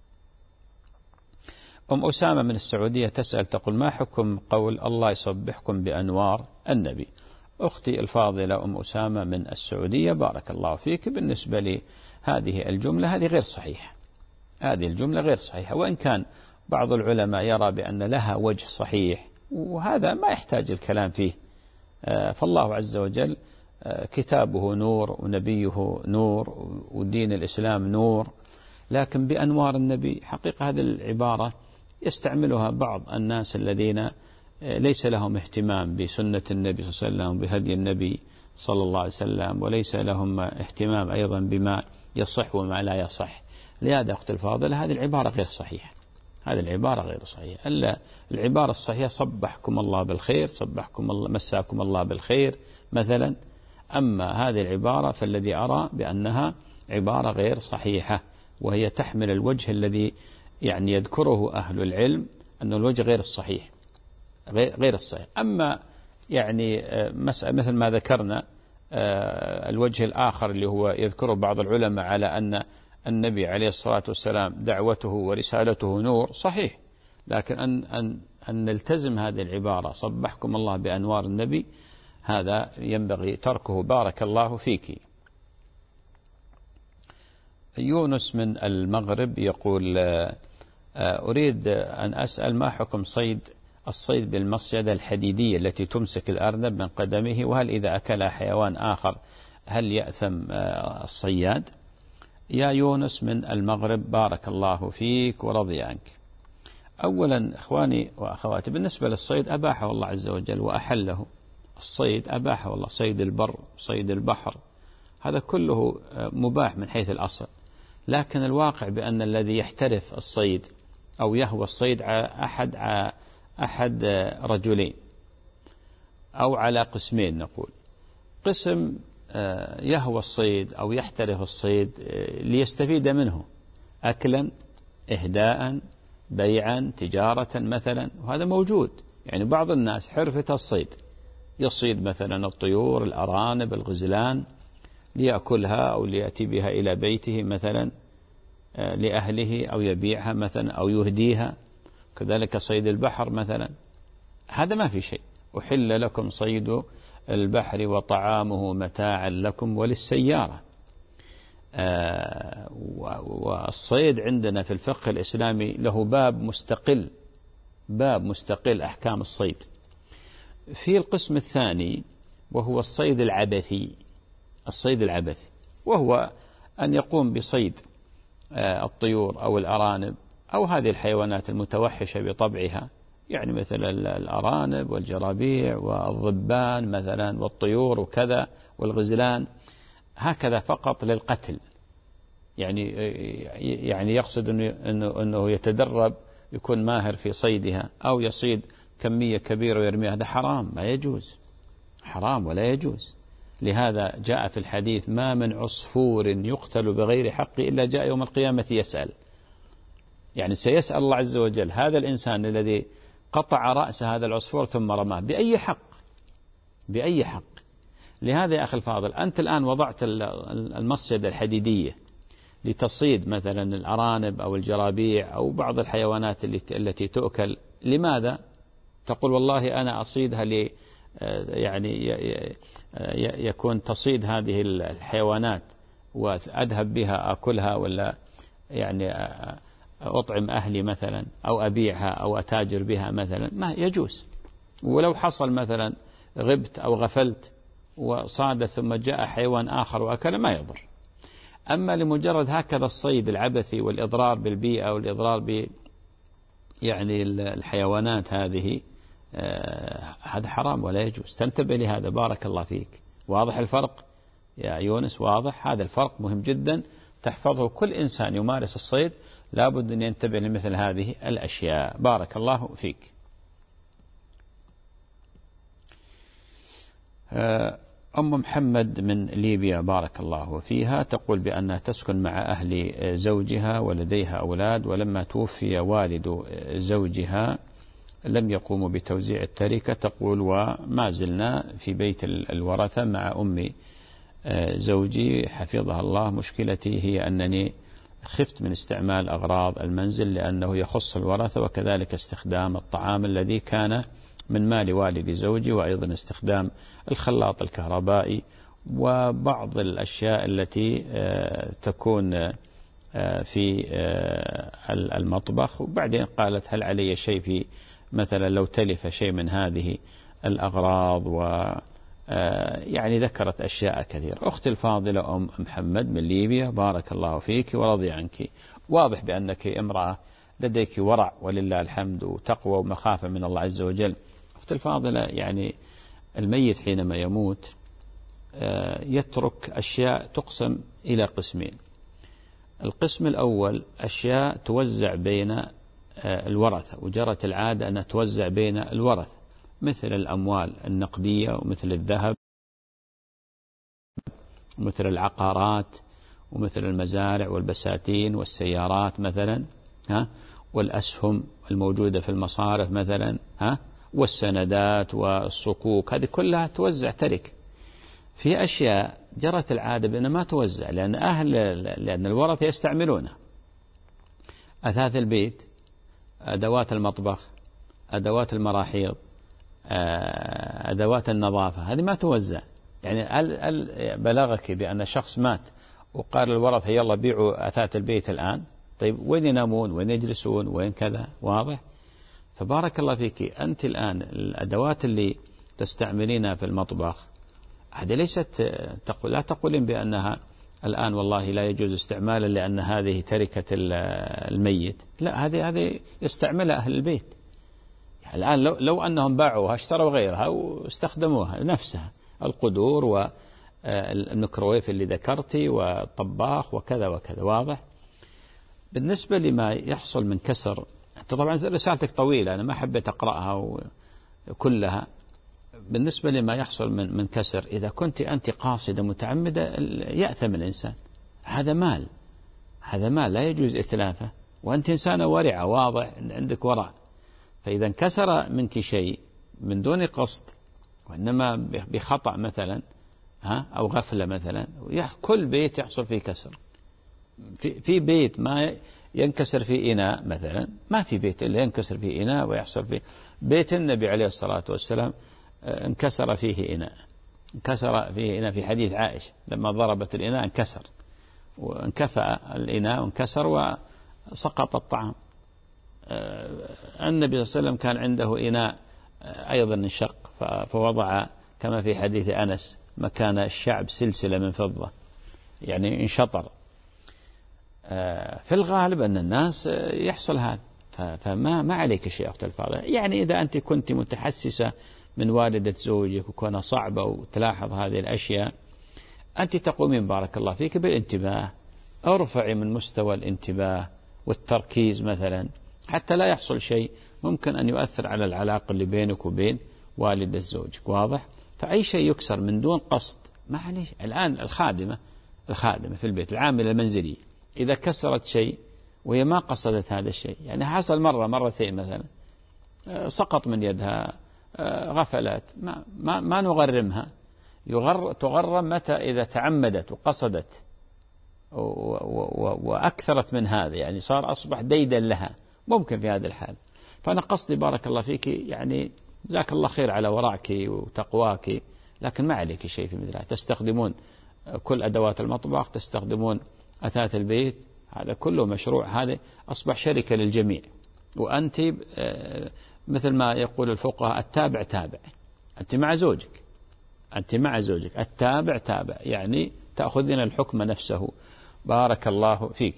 أم أسامة من السعودية تسأل تقول: ما حكم قول الله يصبحكم بأنوار النبي؟ أختي الفاضلة أم أسامة من السعودية بارك الله فيك، بالنسبة لي هذه الجملة هذه غير صحيحة، هذه الجملة غير صحيحة، وإن كان بعض العلماء يرى بأن لها وجه صحيح، وهذا ما يحتاج الكلام فيه. فالله عز وجل كتابه نور ونبيه نور ودين الإسلام نور، لكن بأنوار النبي حقيقة هذه العبارة يستعملها بعض الناس الذين ليس لهم اهتمام بسنة النبي صلى الله عليه وسلم بهدي النبي صلى الله عليه وسلم، وليس لهم اهتمام أيضا بما يصح وما لا يصح. لهذا أخت الفاضلة هذه العبارة غير صحيحة، هذه العبارة غير صحيحة. ألا العبارة الصحيحة: صبحكم الله بالخير، صبحكم الله، مساكم الله بالخير مثلا. أما هذه العبارة فالذي أرى بأنها عبارة غير صحيحة، وهي تحمل الوجه الذي يعني يذكره أهل العلم أنه الوجه غير الصحيح، غير الصحيح. أما يعني مثل ما ذكرنا الوجه الآخر اللي هو يذكره بعض العلماء على أن النبي عليه الصلاة والسلام دعوته ورسالته نور، صحيح، لكن أن, أن, أن نلتزم هذه العبارة: صبحكم الله بأنوار النبي، هذا ينبغي تركه. بارك الله فيك. يونس من المغرب يقول: أريد أن أسأل ما حكم صيد الصيد بالمصيدة الحديدية التي تمسك الأرنب من قدمه، وهل إذا أكل حيوان آخر هل يأثم الصياد؟ يا يونس من المغرب بارك الله فيك ورضي عنك. أولا إخواني وأخواتي، بالنسبة للصيد أباحه الله عز وجل وأحله، الصيد أباحه الله، صيد البر صيد البحر هذا كله مباح من حيث الأصل، لكن الواقع بأن الذي يحترف الصيد أو يهوى الصيد أحد أحد رجلين أو على قسمين. نقول قسم يهوى الصيد أو يحترف الصيد ليستفيد منه أكلا، إهداء، بيعا، تجارة مثلا، وهذا موجود. يعني بعض الناس حرفة الصيد، يصيد مثلا الطيور، الأرانب، الغزلان ليأكلها أو ليأتي بها إلى بيته مثلا لأهله، أو يبيعها مثلا أو يهديها. كذلك صيد البحر مثلا، هذا ما في شيء. أحل لكم صيد البحر وطعامه متاعا لكم وللسيارة. آه والصيد عندنا في الفقه الإسلامي له باب مستقل، باب مستقل أحكام الصيد. في القسم الثاني وهو الصيد العبثي، الصيد العبثي وهو أن يقوم بصيد آه الطيور أو الأرانب أو هذه الحيوانات المتوحشة بطبعها، يعني مثل الأرانب والجرابيع والضبان مثلا والطيور وكذا والغزلان، هكذا فقط للقتل. يعني يعني يقصد أنه, إنه يتدرب، يكون ماهر في صيدها، أو يصيد كمية كبيرة ويرميها، هذا حرام، ما يجوز، حرام ولا يجوز. لهذا جاء في الحديث: ما من عصفور يقتل بغير حق إلا جاء يوم القيامة يسأل. يعني سيسأل الله عز وجل هذا الإنسان الذي قطع رأس هذا العصفور ثم رماه بأي حق، بأي حق. لهذا يا أخي الفاضل، أنت الآن وضعت المصيدة الحديدية لتصيد مثلا الأرانب أو الجرابيع أو بعض الحيوانات التي تؤكل. لماذا؟ تقول والله أنا أصيدها لي يعني يكون تصيد هذه الحيوانات وأذهب بها أكلها، ولا يعني أطعم أهلي مثلا، أو أبيعها أو أتاجر بها مثلا، ما يجوز. ولو حصل مثلا غبت أو غفلت وصاد ثم جاء حيوان آخر وأكل ما يضر. أما لمجرد هكذا الصيد العبثي والإضرار بالبيئة والإضرار ب يعني الحيوانات هذه، آه هذا حرام ولا يجوز. تنتبه لهذا. بارك الله فيك. واضح الفرق يا يونس؟ واضح. هذا الفرق مهم جدا تحفظه. كل إنسان يمارس الصيد لابد أن ينتبه لمثل هذه الأشياء. بارك الله فيك. أم محمد من ليبيا بارك الله فيها تقول بأنها تسكن مع أهل زوجها ولديها أولاد، ولما توفي والد زوجها لم يقوموا بتوزيع التركة. تقول: وما زلنا في بيت الورثة مع أم زوجي حفظها الله. مشكلتي هي أنني خفت من استعمال أغراض المنزل لأنه يخص الورثة، وكذلك استخدام الطعام الذي كان من مال والد زوجي، وأيضا استخدام الخلاط الكهربائي وبعض الأشياء التي تكون في المطبخ. وبعدين قالت: هل علي شيء في مثلا لو تلف شيء من هذه الأغراض؟ و يعني ذكرت أشياء كثيرة. أختي الفاضلة أم محمد من ليبيا، بارك الله فيك ورضي عنك. واضح بأنك امرأة لديك ورع ولله الحمد وتقوى ومخافة من الله عز وجل. أختي الفاضلة، يعني الميت حينما يموت يترك أشياء تقسم إلى قسمين. القسم الأول أشياء توزع بين الورثة، وجرت العادة أن توزع بين الورثة، مثل الأموال النقدية ومثل الذهب ومثل العقارات ومثل المزارع والبساتين والسيارات مثلا، ها، والأسهم الموجودة في المصارف مثلا، ها، والسندات والصكوك. هذه كلها توزع ترك. في أشياء جرت العادة بأنها ما توزع، لأن أهل لأن الورثة يستعملونها. أثاث البيت، أدوات المطبخ، أدوات المراحيض، أدوات النظافة، هذه ما توزع. يعني هل بلغك بأن شخص مات وقال الورثة يلا بيعوا أثاث البيت الآن؟ طيب وين ينامون؟ وين يجلسون؟ وين كذا؟ واضح؟ فبارك الله فيك، أنت الآن الأدوات اللي تستعملينها في المطبخ هذه ليست تقول لا تقولين بأنها الآن والله لا يجوز استعمالها لأن هذه تركة الميت. لا، هذه هذه يستعملها أهل البيت. يعني الآن لو لو أنهم باعوها اشتروا غيرها واستخدموها نفسها، القدور والميكروويف اللي ذكرتي والطباخ وكذا وكذا. واضح؟ بالنسبة لما يحصل من كسر، طبعا رسالتك طويلة أنا ما حبيت أقرأها كلها. بالنسبة لما يحصل من من كسر، إذا كنت أنت قاصدة متعمدة يأثم الإنسان. هذا مال، هذا مال لا يجوز إتلافه، وأنت إنسانة ورعة، واضح عندك ورع. فإذا انكسر منك شيء من دون قصد وإنما بخطأ مثلا، ها، أو غفلة مثلا، كل بيت يحصل فيه كسر. في في بيت ما ينكسر فيه إناء مثلا، ما في بيت إلا ينكسر فيه إناء ويحصل فيه. بيت النبي عليه الصلاة والسلام انكسر فيه إناء، انكسر فيه إناء في حديث عائشة لما ضربت الإناء انكسر، وانكفأ الإناء وانكسر وسقط الطعام. النبي صلى الله عليه وسلم كان عنده إناء أيضا انشق فوضع كما في حديث أنس مكان الشعب سلسلة من فضة، يعني انشطر. في الغالب أن الناس يحصل هذا، فما ما عليك شيء أخت الفاضلة. يعني إذا أنت كنت متحسسة من والدة زوجك وكونها صعبة وتلاحظ هذه الأشياء، أنت تقومين بارك الله فيك بالانتباه، ارفعي من مستوى الانتباه والتركيز مثلا، حتى لا يحصل شيء ممكن أن يؤثر على العلاقة اللي بينك وبين والدة زوجك. واضح؟ فأي شيء يكسر من دون قصد ما عليه. الآن الخادمة الخادمة في البيت، العاملة المنزلية، إذا كسرت شيء وهي ما قصدت هذا الشيء، يعني حصل مرة مرتين مثلا، سقط من يدها، غفلت، ما, ما, ما نغرمها. يغر تغرم متى؟ إذا تعمدت وقصدت وأكثرت من هذا، يعني صار أصبح ديدا لها، ممكن في هذا الحال. فأنا قصدي بارك الله فيك، يعني جزاك الله خير على ورعك وتقواك، لكن ما عليك شيء في مثلها. تستخدمون كل أدوات المطبخ، تستخدمون أثاث البيت، هذا كله مشروع، هذا أصبح شركة للجميع. وأنت مثل ما يقول الفقهاء التابع تابع، أنت مع زوجك، أنت مع زوجك، التابع تابع، يعني تأخذين الحكم نفسه. بارك الله فيك.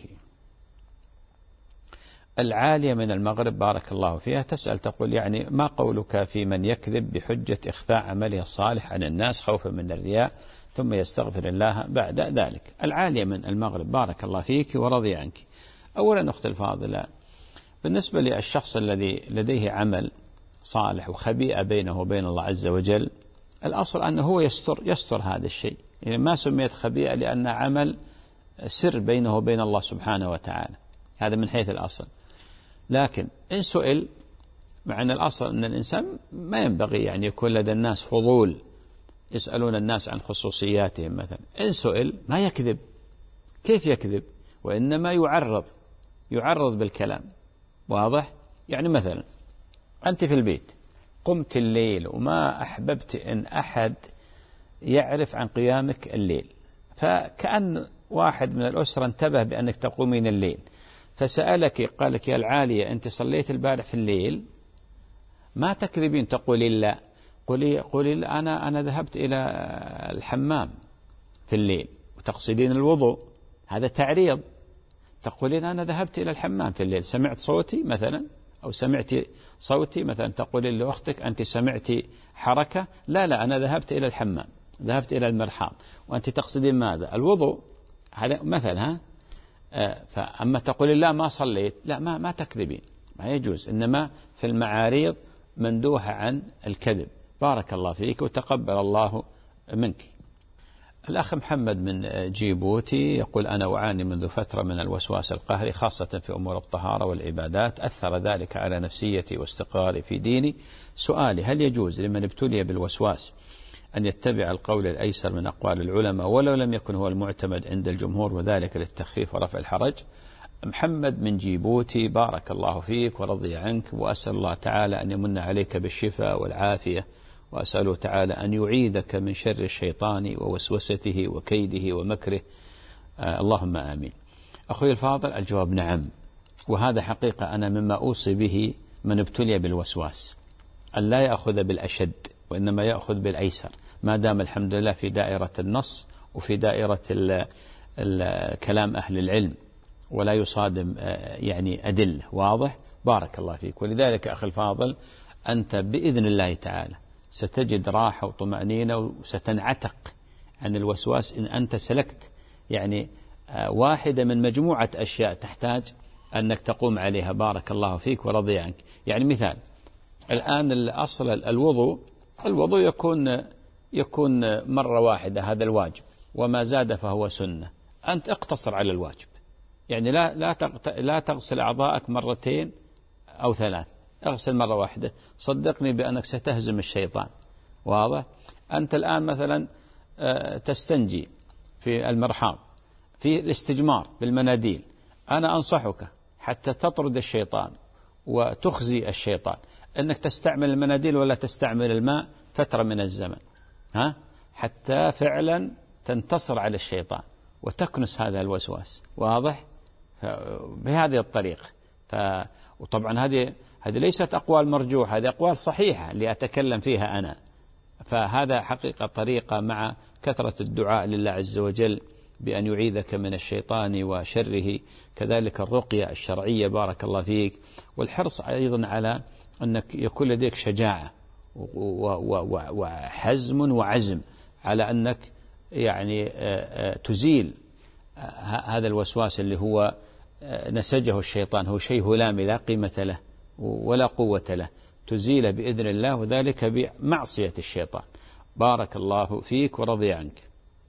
العالية من المغرب بارك الله فيها تسأل تقول: يعني ما قولك في من يكذب بحجة إخفاء عمله الصالح عن الناس خوفا من الرياء ثم يستغفر الله بعد ذلك؟ العالية من المغرب بارك الله فيك ورضي عنك. أولا أخت الفاضلة، بالنسبة للشخص الذي لديه عمل صالح وخبيئة بينه وبين الله عز وجل، الأصل أنه هو يستر يستر هذا الشيء. يعني ما سميت خبيئة لأن عمل سر بينه وبين الله سبحانه وتعالى، هذا من حيث الأصل. لكن إن سئل مع أن الأصل أن الإنسان ما ينبغي يعني يكون لدى الناس فضول يسألون الناس عن خصوصياتهم مثلا. إن سئل ما يكذب، كيف يكذب؟ وإنما يعرض يعرض بالكلام. واضح؟ يعني مثلا أنت في البيت قمت الليل وما أحببت أن أحد يعرف عن قيامك الليل، فكأن واحد من الأسرة انتبه بأنك تقومين الليل فسألك قال لك يا العالية أنت صليت البارح في الليل؟ ما تكذبين، تقولي لا، قولي قولي أنا أنا ذهبت إلى الحمام في الليل وتقصدين الوضوء، هذا تعريض. تقولين أنا ذهبت إلى الحمام في الليل، سمعت صوتي مثلا أو سمعت صوتي مثلا، تقولين لأختك أنت سمعت حركة؟ لا لا أنا ذهبت إلى الحمام، ذهبت إلى المرحاض، وأنت تقصدين ماذا؟ الوضوء. هذا مثلا. ها آه فأما تقولين لا ما صليت، لا ما ما تكذبين، ما يجوز. إنما في المعاريض مندوحة عن الكذب. بارك الله فيك وتقبل الله منك. الأخ محمد من جيبوتي يقول أنا أعاني منذ فترة من الوسواس القهري خاصة في أمور الطهارة والعبادات، أثر ذلك على نفسيتي واستقراري في ديني. سؤالي هل يجوز لمن ابتلي بالوسواس أن يتبع القول الأيسر من أقوال العلماء ولو لم يكن هو المعتمد عند الجمهور وذلك للتخفيف ورفع الحرج؟ محمد من جيبوتي بارك الله فيك ورضي عنك، وأسأل الله تعالى أن يمن عليك بالشفاء والعافية، وأسأله تعالى أن يعيذك من شر الشيطان ووسوسته وكيده ومكره. آه اللهم آمين. أخوي الفاضل الجواب نعم، وهذا حقيقة أنا مما أوصي به من ابتلي بالوسواس أن لا يأخذ بالأشد وإنما يأخذ بالأيسر، ما دام الحمد لله في دائرة النص وفي دائرة ال ال كلام أهل العلم ولا يصادم يعني أدلة. واضح؟ بارك الله فيك. ولذلك أخي الفاضل أنت بإذن الله تعالى ستجد راحة وطمأنينة وستنعتق عن الوسواس إن أنت سلكت يعني واحدة من مجموعة أشياء تحتاج أنك تقوم عليها. بارك الله فيك ورضي عنك. يعني مثال الآن الأصل الوضوء الوضوء يكون يكون مرة واحدة، هذا الواجب، وما زاد فهو سنة. أنت اقتصر على الواجب، يعني لا لا لا تغسل أعضاءك مرتين أو ثلاث، اغسل مرة واحدة. صدقني بأنك ستهزم الشيطان. واضح؟ أنت الآن مثلا تستنجي في المرحاض، في الاستجمار بالمناديل، أنا أنصحك حتى تطرد الشيطان وتخزي الشيطان أنك تستعمل المناديل ولا تستعمل الماء فترة من الزمن، ها حتى فعلا تنتصر على الشيطان وتكنس هذا الوسواس. واضح؟ بهذه الطريقة. ف... وطبعا هذه هذه ليست أقوال مرجوحة، هذه أقوال صحيحة اللي أتكلم فيها أنا. فهذا حقيقة طريقة مع كثرة الدعاء لله عز وجل بأن يعيذك من الشيطان وشره، كذلك الرقية الشرعية بارك الله فيك، والحرص أيضا على أنك يكون لديك شجاعة وحزم وعزم على أنك يعني تزيل هذا الوسواس اللي هو نسجه الشيطان، هو شيء هلامي لا قيمة له ولا قوة له، تزيله بإذن الله، وذلك بمعصية الشيطان. بارك الله فيك ورضي عنك.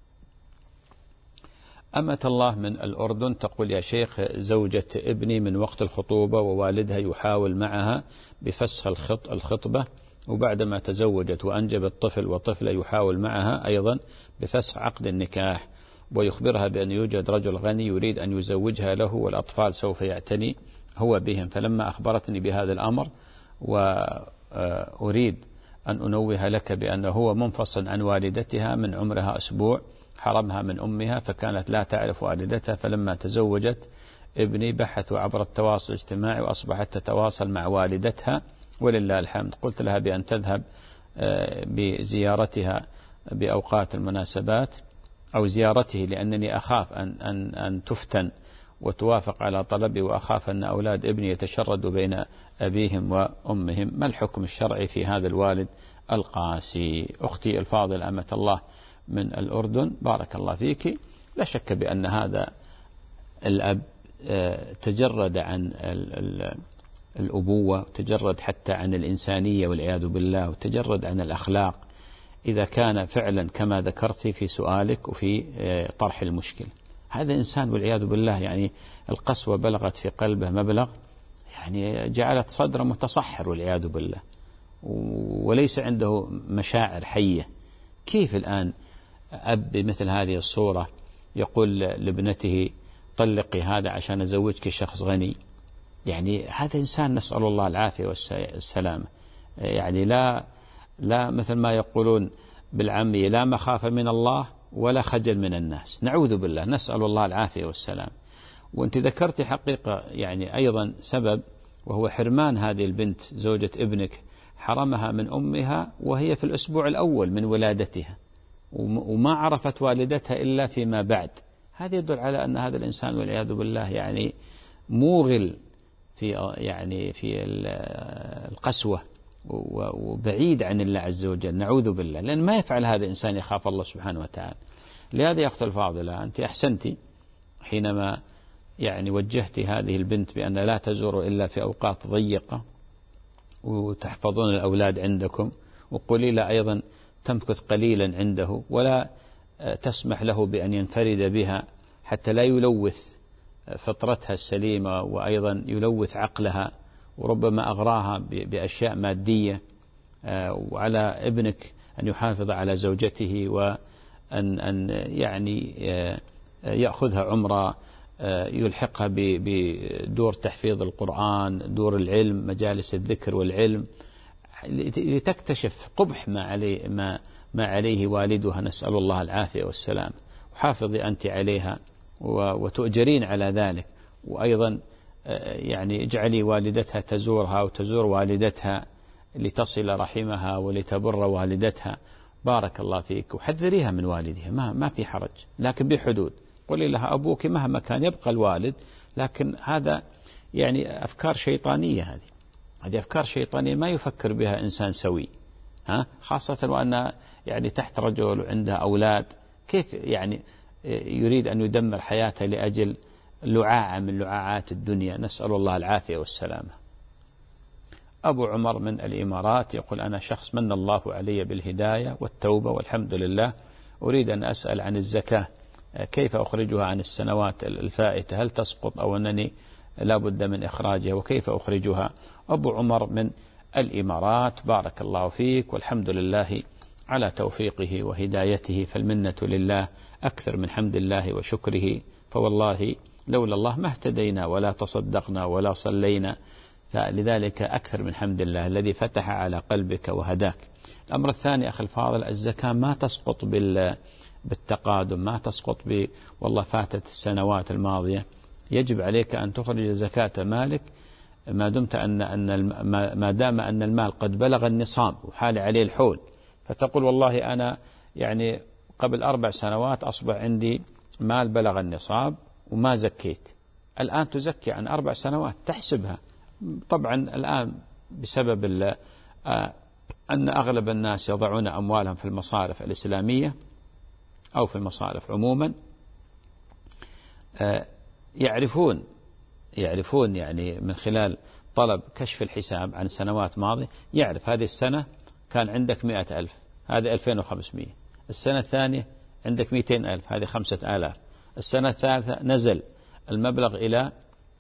أمة الله من الأردن تقول يا شيخ زوجة ابني من وقت الخطوبة ووالدها يحاول معها بفسخ الخط الخطبة، وبعدما تزوجت وأنجبت طفل وطفلة يحاول معها أيضا بفسخ عقد النكاح، ويخبرها بأن يوجد رجل غني يريد أن يزوجها له والأطفال سوف يعتني هو بهم. فلما أخبرتني بهذا الأمر وأريد أن أنوه لك بأنه هو منفصل عن والدتها من عمرها أسبوع، حرمها من أمها فكانت لا تعرف والدتها، فلما تزوجت ابني بحثوا عبر التواصل الاجتماعي وأصبحت تتواصل مع والدتها ولله الحمد. قلت لها بأن تذهب بزيارتها بأوقات المناسبات أو زيارته، لأنني أخاف أن, أن, أن تفتن وتوافق على طلبي، وأخاف أن أولاد ابني يتشردوا بين أبيهم وأمهم. ما الحكم الشرعي في هذا الوالد القاسي؟ أختي الفاضل أمة الله من الأردن بارك الله فيك، لا شك بأن هذا الأب تجرد عن الأبوة، تجرد حتى عن الإنسانية والعياذ بالله، وتجرد عن الأخلاق إذا كان فعلا كما ذكرت في سؤالك وفي طرح المشكلة. هذا إنسان والعياذ بالله يعني القسوة بلغت في قلبه مبلغ يعني جعلت صدره متصحر والعياذ بالله، وليس عنده مشاعر حية. كيف الآن أب بمثل هذه الصورة يقول لابنته طلقي هذا عشان أزوجك شخص غني؟ يعني هذا إنسان نسأل الله العافية والسلامة، يعني لا لا مثل ما يقولون بالعامية لا مخاف من الله ولا خجل من الناس، نعوذ بالله، نسأل الله العافية والسلام. وأنت ذكرت حقيقة يعني أيضا سبب، وهو حرمان هذه البنت زوجة ابنك، حرمها من أمها وهي في الأسبوع الأول من ولادتها، وما عرفت والدتها إلا فيما بعد. هذا يدل على أن هذا الإنسان والعياذ بالله يعني موغل في يعني في القسوة وبعيد عن الله عز وجل، نعوذ بالله، لأن ما يفعل هذا الإنسان يخاف الله سبحانه وتعالى. لهذا يا أخت الفاضلة أنت أحسنتي حينما يعني وجهت هذه البنت بأن لا تزور إلا في أوقات ضيقة، وتحفظون الأولاد عندكم، وقولي له أيضا تمكث قليلا عنده، ولا تسمح له بأن ينفرد بها حتى لا يلوث فطرتها السليمة، وأيضا يلوث عقلها، وربما أغراها بأشياء مادية. وعلى ابنك أن يحافظ على زوجته، وأن أن يعني يأخذها عمرة، يلحقها بدور تحفيظ القرآن، دور العلم، مجالس الذكر والعلم، لتكتشف قبح ما عليه ما ما عليه والدها، نسأل الله العافية والسلام. وحافظي أنت عليها وتؤجرين على ذلك، وأيضا يعني اجعلي والدتها تزورها وتزور والدتها لتصل رحمها ولتبر والدتها. بارك الله فيك. وحذريها من والدها، ما ما في حرج، لكن بحدود. قولي لها أبوك مهما كان يبقى الوالد، لكن هذا يعني أفكار شيطانية، هذه هذه أفكار شيطانية ما يفكر بها إنسان سوي، ها، خاصة وأن يعني تحت رجل وعندها أولاد، كيف يعني يريد أن يدمر حياته لأجل لعاعة من لعاعات الدنيا، نسأل الله العافية والسلامة. أبو عمر من الإمارات يقول أنا شخص من الله علي بالهداية والتوبة والحمد لله، أريد أن أسأل عن الزكاة، كيف أخرجها عن السنوات الفائتة؟ هل تسقط أو أنني لا بد من إخراجها؟ وكيف أخرجها؟ أبو عمر من الإمارات، بارك الله فيك، والحمد لله على توفيقه وهدايته، فالمنة لله أكثر من حمد الله وشكره، فوالله لولا الله ما اهتدينا ولا تصدقنا ولا صلينا، فلذلك أكثر من حمد الله الذي فتح على قلبك وهداك. الأمر الثاني أخي الفاضل، الزكاة ما تسقط بال بالتقادم، ما تسقط ب والله فاتت السنوات الماضية، يجب عليك أن تخرج زكاة مالك ما دمت أن أن ما دام أن المال قد بلغ النصاب وحال عليه الحول، فتقول والله أنا يعني قبل أربع سنوات أصبح عندي مال بلغ النصاب وما زكيت، الآن تزكي عن أربع سنوات، تحسبها. طبعا الآن بسبب أن أغلب الناس يضعون أموالهم في المصارف الإسلامية أو في المصارف عموما، يعرفون يعرفون يعني من خلال طلب كشف الحساب عن سنوات ماضية، يعرف هذه السنة كان عندك مئة ألف، هذه ألفين وخمسمائة، السنة الثانية عندك مئتين ألف، هذه خمسة آلاف، السنة الثالثة نزل المبلغ إلى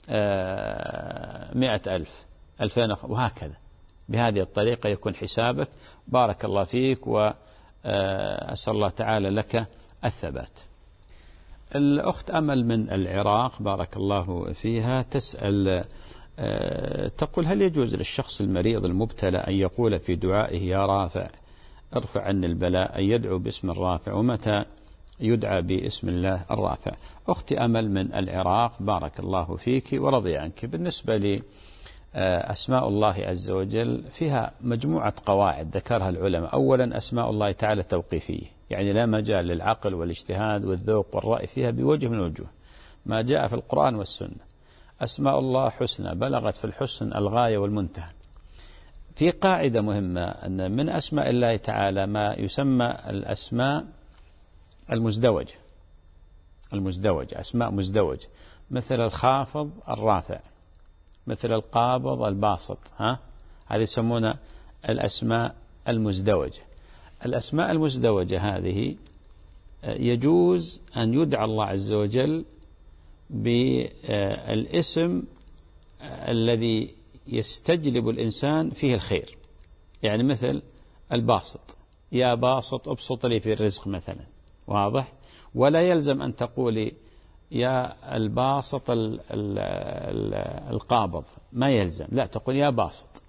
مئة ألف، ألفين، وهكذا. بهذه الطريقة يكون حسابك. بارك الله فيك، وأسأل الله تعالى لك الثبات. الأخت أمل من العراق بارك الله فيها تسأل، تقول هل يجوز للشخص المريض المبتلى أن يقول في دعائه يا رافع ارفع عني البلاء، أن يدعو باسم الرافع، ومتى يدعى باسم الله الرافع؟ أختي أمل من العراق بارك الله فيك ورضي عنك. بالنسبة لي أسماء الله عز وجل فيها مجموعة قواعد ذكرها العلماء. أولا أسماء الله تعالى توقيفية، يعني لا مجال للعقل والاجتهاد والذوق والرأي فيها بوجه من الوجوه، ما جاء في القرآن والسنة. أسماء الله حسنى بلغت في الحسن الغاية والمنتهى. في قاعدة مهمة أن من أسماء الله تعالى ما يسمى الأسماء المزدوجة، المزدوجة أسماء مزدوجة، مثل الخافض الرافع، مثل القابض الباسط، ها، هذه يسمونها الأسماء المزدوجة. الأسماء المزدوجة هذه يجوز أن يدعى الله عز وجل بالاسم الذي يستجلب الإنسان فيه الخير، يعني مثل الباسط، يا باسط ابسط لي في الرزق مثلا، واضح؟ ولا يلزم أن تقولي يا الباسط ال ال ال القابض، ما يلزم، لا، تقول يا باسط.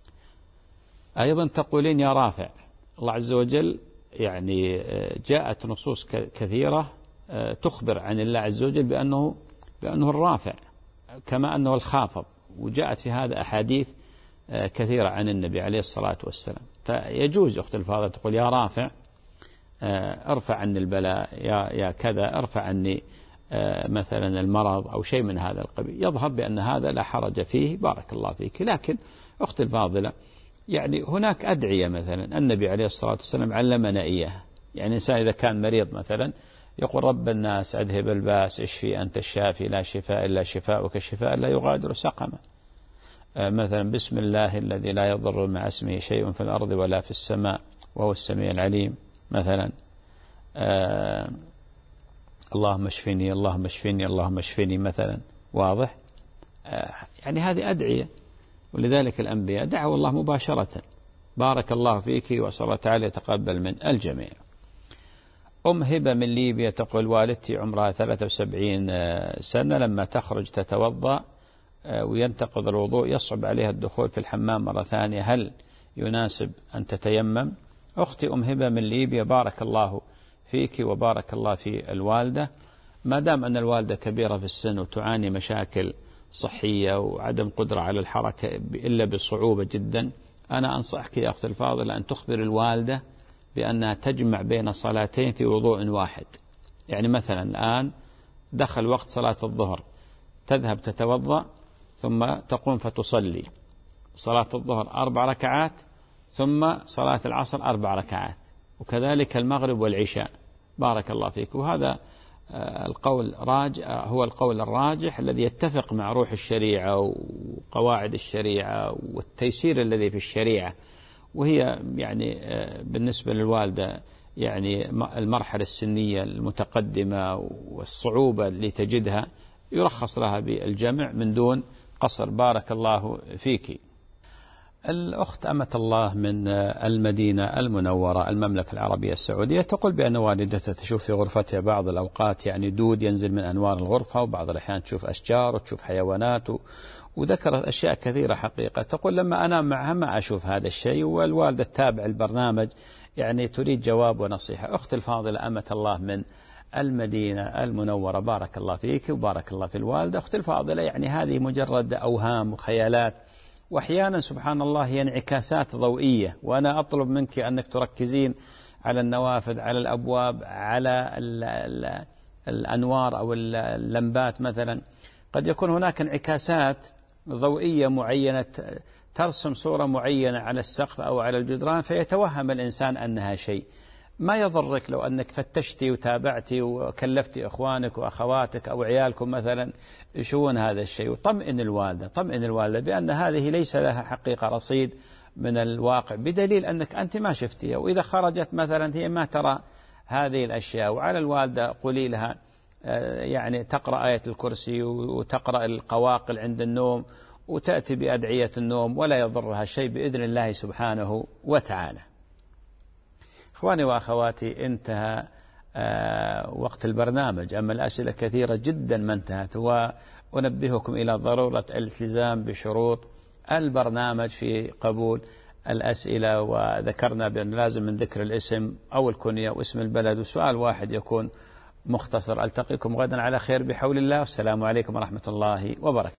أيضا تقولين يا رافع. الله عز وجل يعني جاءت نصوص كثيرة تخبر عن الله عز وجل بأنه بأنه الرافع كما أنه الخافض، وجاءت في هذا أحاديث كثيرة عن النبي عليه الصلاة والسلام. فيجوز أخت الفاضلة تقول يا رافع ارفع عني البلاء، يا يا كذا ارفع عني مثلا المرض أو شيء من هذا القبيل، يظهر بأن هذا لا حرج فيه، بارك الله فيك. لكن أخت الفاضلة يعني هناك أدعية مثلا النبي عليه الصلاة والسلام علمنا إياها، يعني الإنسان إذا كان مريض مثلا يقول رب الناس أذهب الباس اشفي أنت الشافي لا شفاء إلا شفاؤك شفاء لا يغادر سقما. مثلا بسم الله الذي لا يضر مع اسمه شيء في الأرض ولا في السماء وهو السميع العليم مثلا. آه اللهم اشفني اللهم اشفني اللهم اشفني مثلا، واضح؟ آه يعني هذه أدعية، ولذلك الأنبياء دعوا الله مباشرة. بارك الله فيك، وأسأل الله تعالى يتقبل من الجميع. أم هبة من ليبيا تقول والدتي عمرها ثلاثة وسبعين سنة، لما تخرج تتوضأ وينتقض الوضوء يصعب عليها الدخول في الحمام مرة ثانية، هل يناسب أن تتيمم؟ أختي أم هبة من ليبيا بارك الله فيك وبارك الله في الوالدة. ما دام أن الوالدة كبيرة في السن وتعاني مشاكل صحية وعدم قدرة على الحركة إلا بصعوبة جدا، أنا أنصحك يا أختي الفاضلة أن تخبر الوالدة بأنها تجمع بين صلاتين في وضوء واحد. يعني مثلا الآن دخل وقت صلاة الظهر، تذهب تتوضأ ثم تقوم فتصلي صلاة الظهر أربع ركعات، ثم صلاة العصر أربع ركعات، وكذلك المغرب والعشاء، بارك الله فيك. وهذا القول راجع هو القول الراجح الذي يتفق مع روح الشريعة وقواعد الشريعة والتيسير الذي في الشريعة. وهي يعني بالنسبة للوالدة يعني المرحلة السنية المتقدمة والصعوبة اللي تجدها يرخص لها بالجمع من دون قصر، بارك الله فيك. الأخت أمة الله من المدينة المنورة المملكة العربية السعودية تقول بأن والدتها تشوف في غرفتها بعض الأوقات يعني دود ينزل من أنوار الغرفة، وبعض الأحيان تشوف أشجار وتشوف حيوانات، وذكرت أشياء كثيرة حقيقة. تقول لما أنام معها ما أشوف هذا الشيء، والوالدة تتابع البرنامج، يعني تريد جواب ونصيحة. أخت الفاضلة أمة الله من المدينة المنورة بارك الله فيك وبارك الله في الوالدة. أخت الفاضلة يعني هذه مجرد أوهام وخيالات، وأحيانا سبحان الله هي انعكاسات ضوئية، وأنا أطلب منك أنك تركزين على النوافذ، على الأبواب، على ال ال الأنوار أو اللمبات مثلا. قد يكون هناك انعكاسات ضوئية معينة ترسم صورة معينة على السقف أو على الجدران، فيتوهم الإنسان أنها شيء. ما يضرك لو أنك فتشتي وتابعتي وكلفتي إخوانك وأخواتك أو عيالكم مثلا يشوفون هذا الشيء، وطمئن الوالدة طمئن الوالدة بأن هذه ليس لها حقيقة رصيد من الواقع، بدليل أنك أنت ما شفتيها، وإذا خرجت مثلا هي ما ترى هذه الأشياء. وعلى الوالدة قولي لها يعني تقرأ آية الكرسي وتقرأ القواقل عند النوم وتأتي بأدعية النوم، ولا يضرها شيء بإذن الله سبحانه وتعالى. إخواني وأخواتي انتهى وقت البرنامج، أما الأسئلة كثيرة جدا ما انتهت، وأنبهكم إلى ضرورة الالتزام بشروط البرنامج في قبول الأسئلة. وذكرنا بأن لازم من ذكر الاسم أو الكنية واسم البلد وسؤال واحد يكون مختصر. ألتقيكم غدا على خير بحول الله، والسلام عليكم ورحمة الله وبركاته.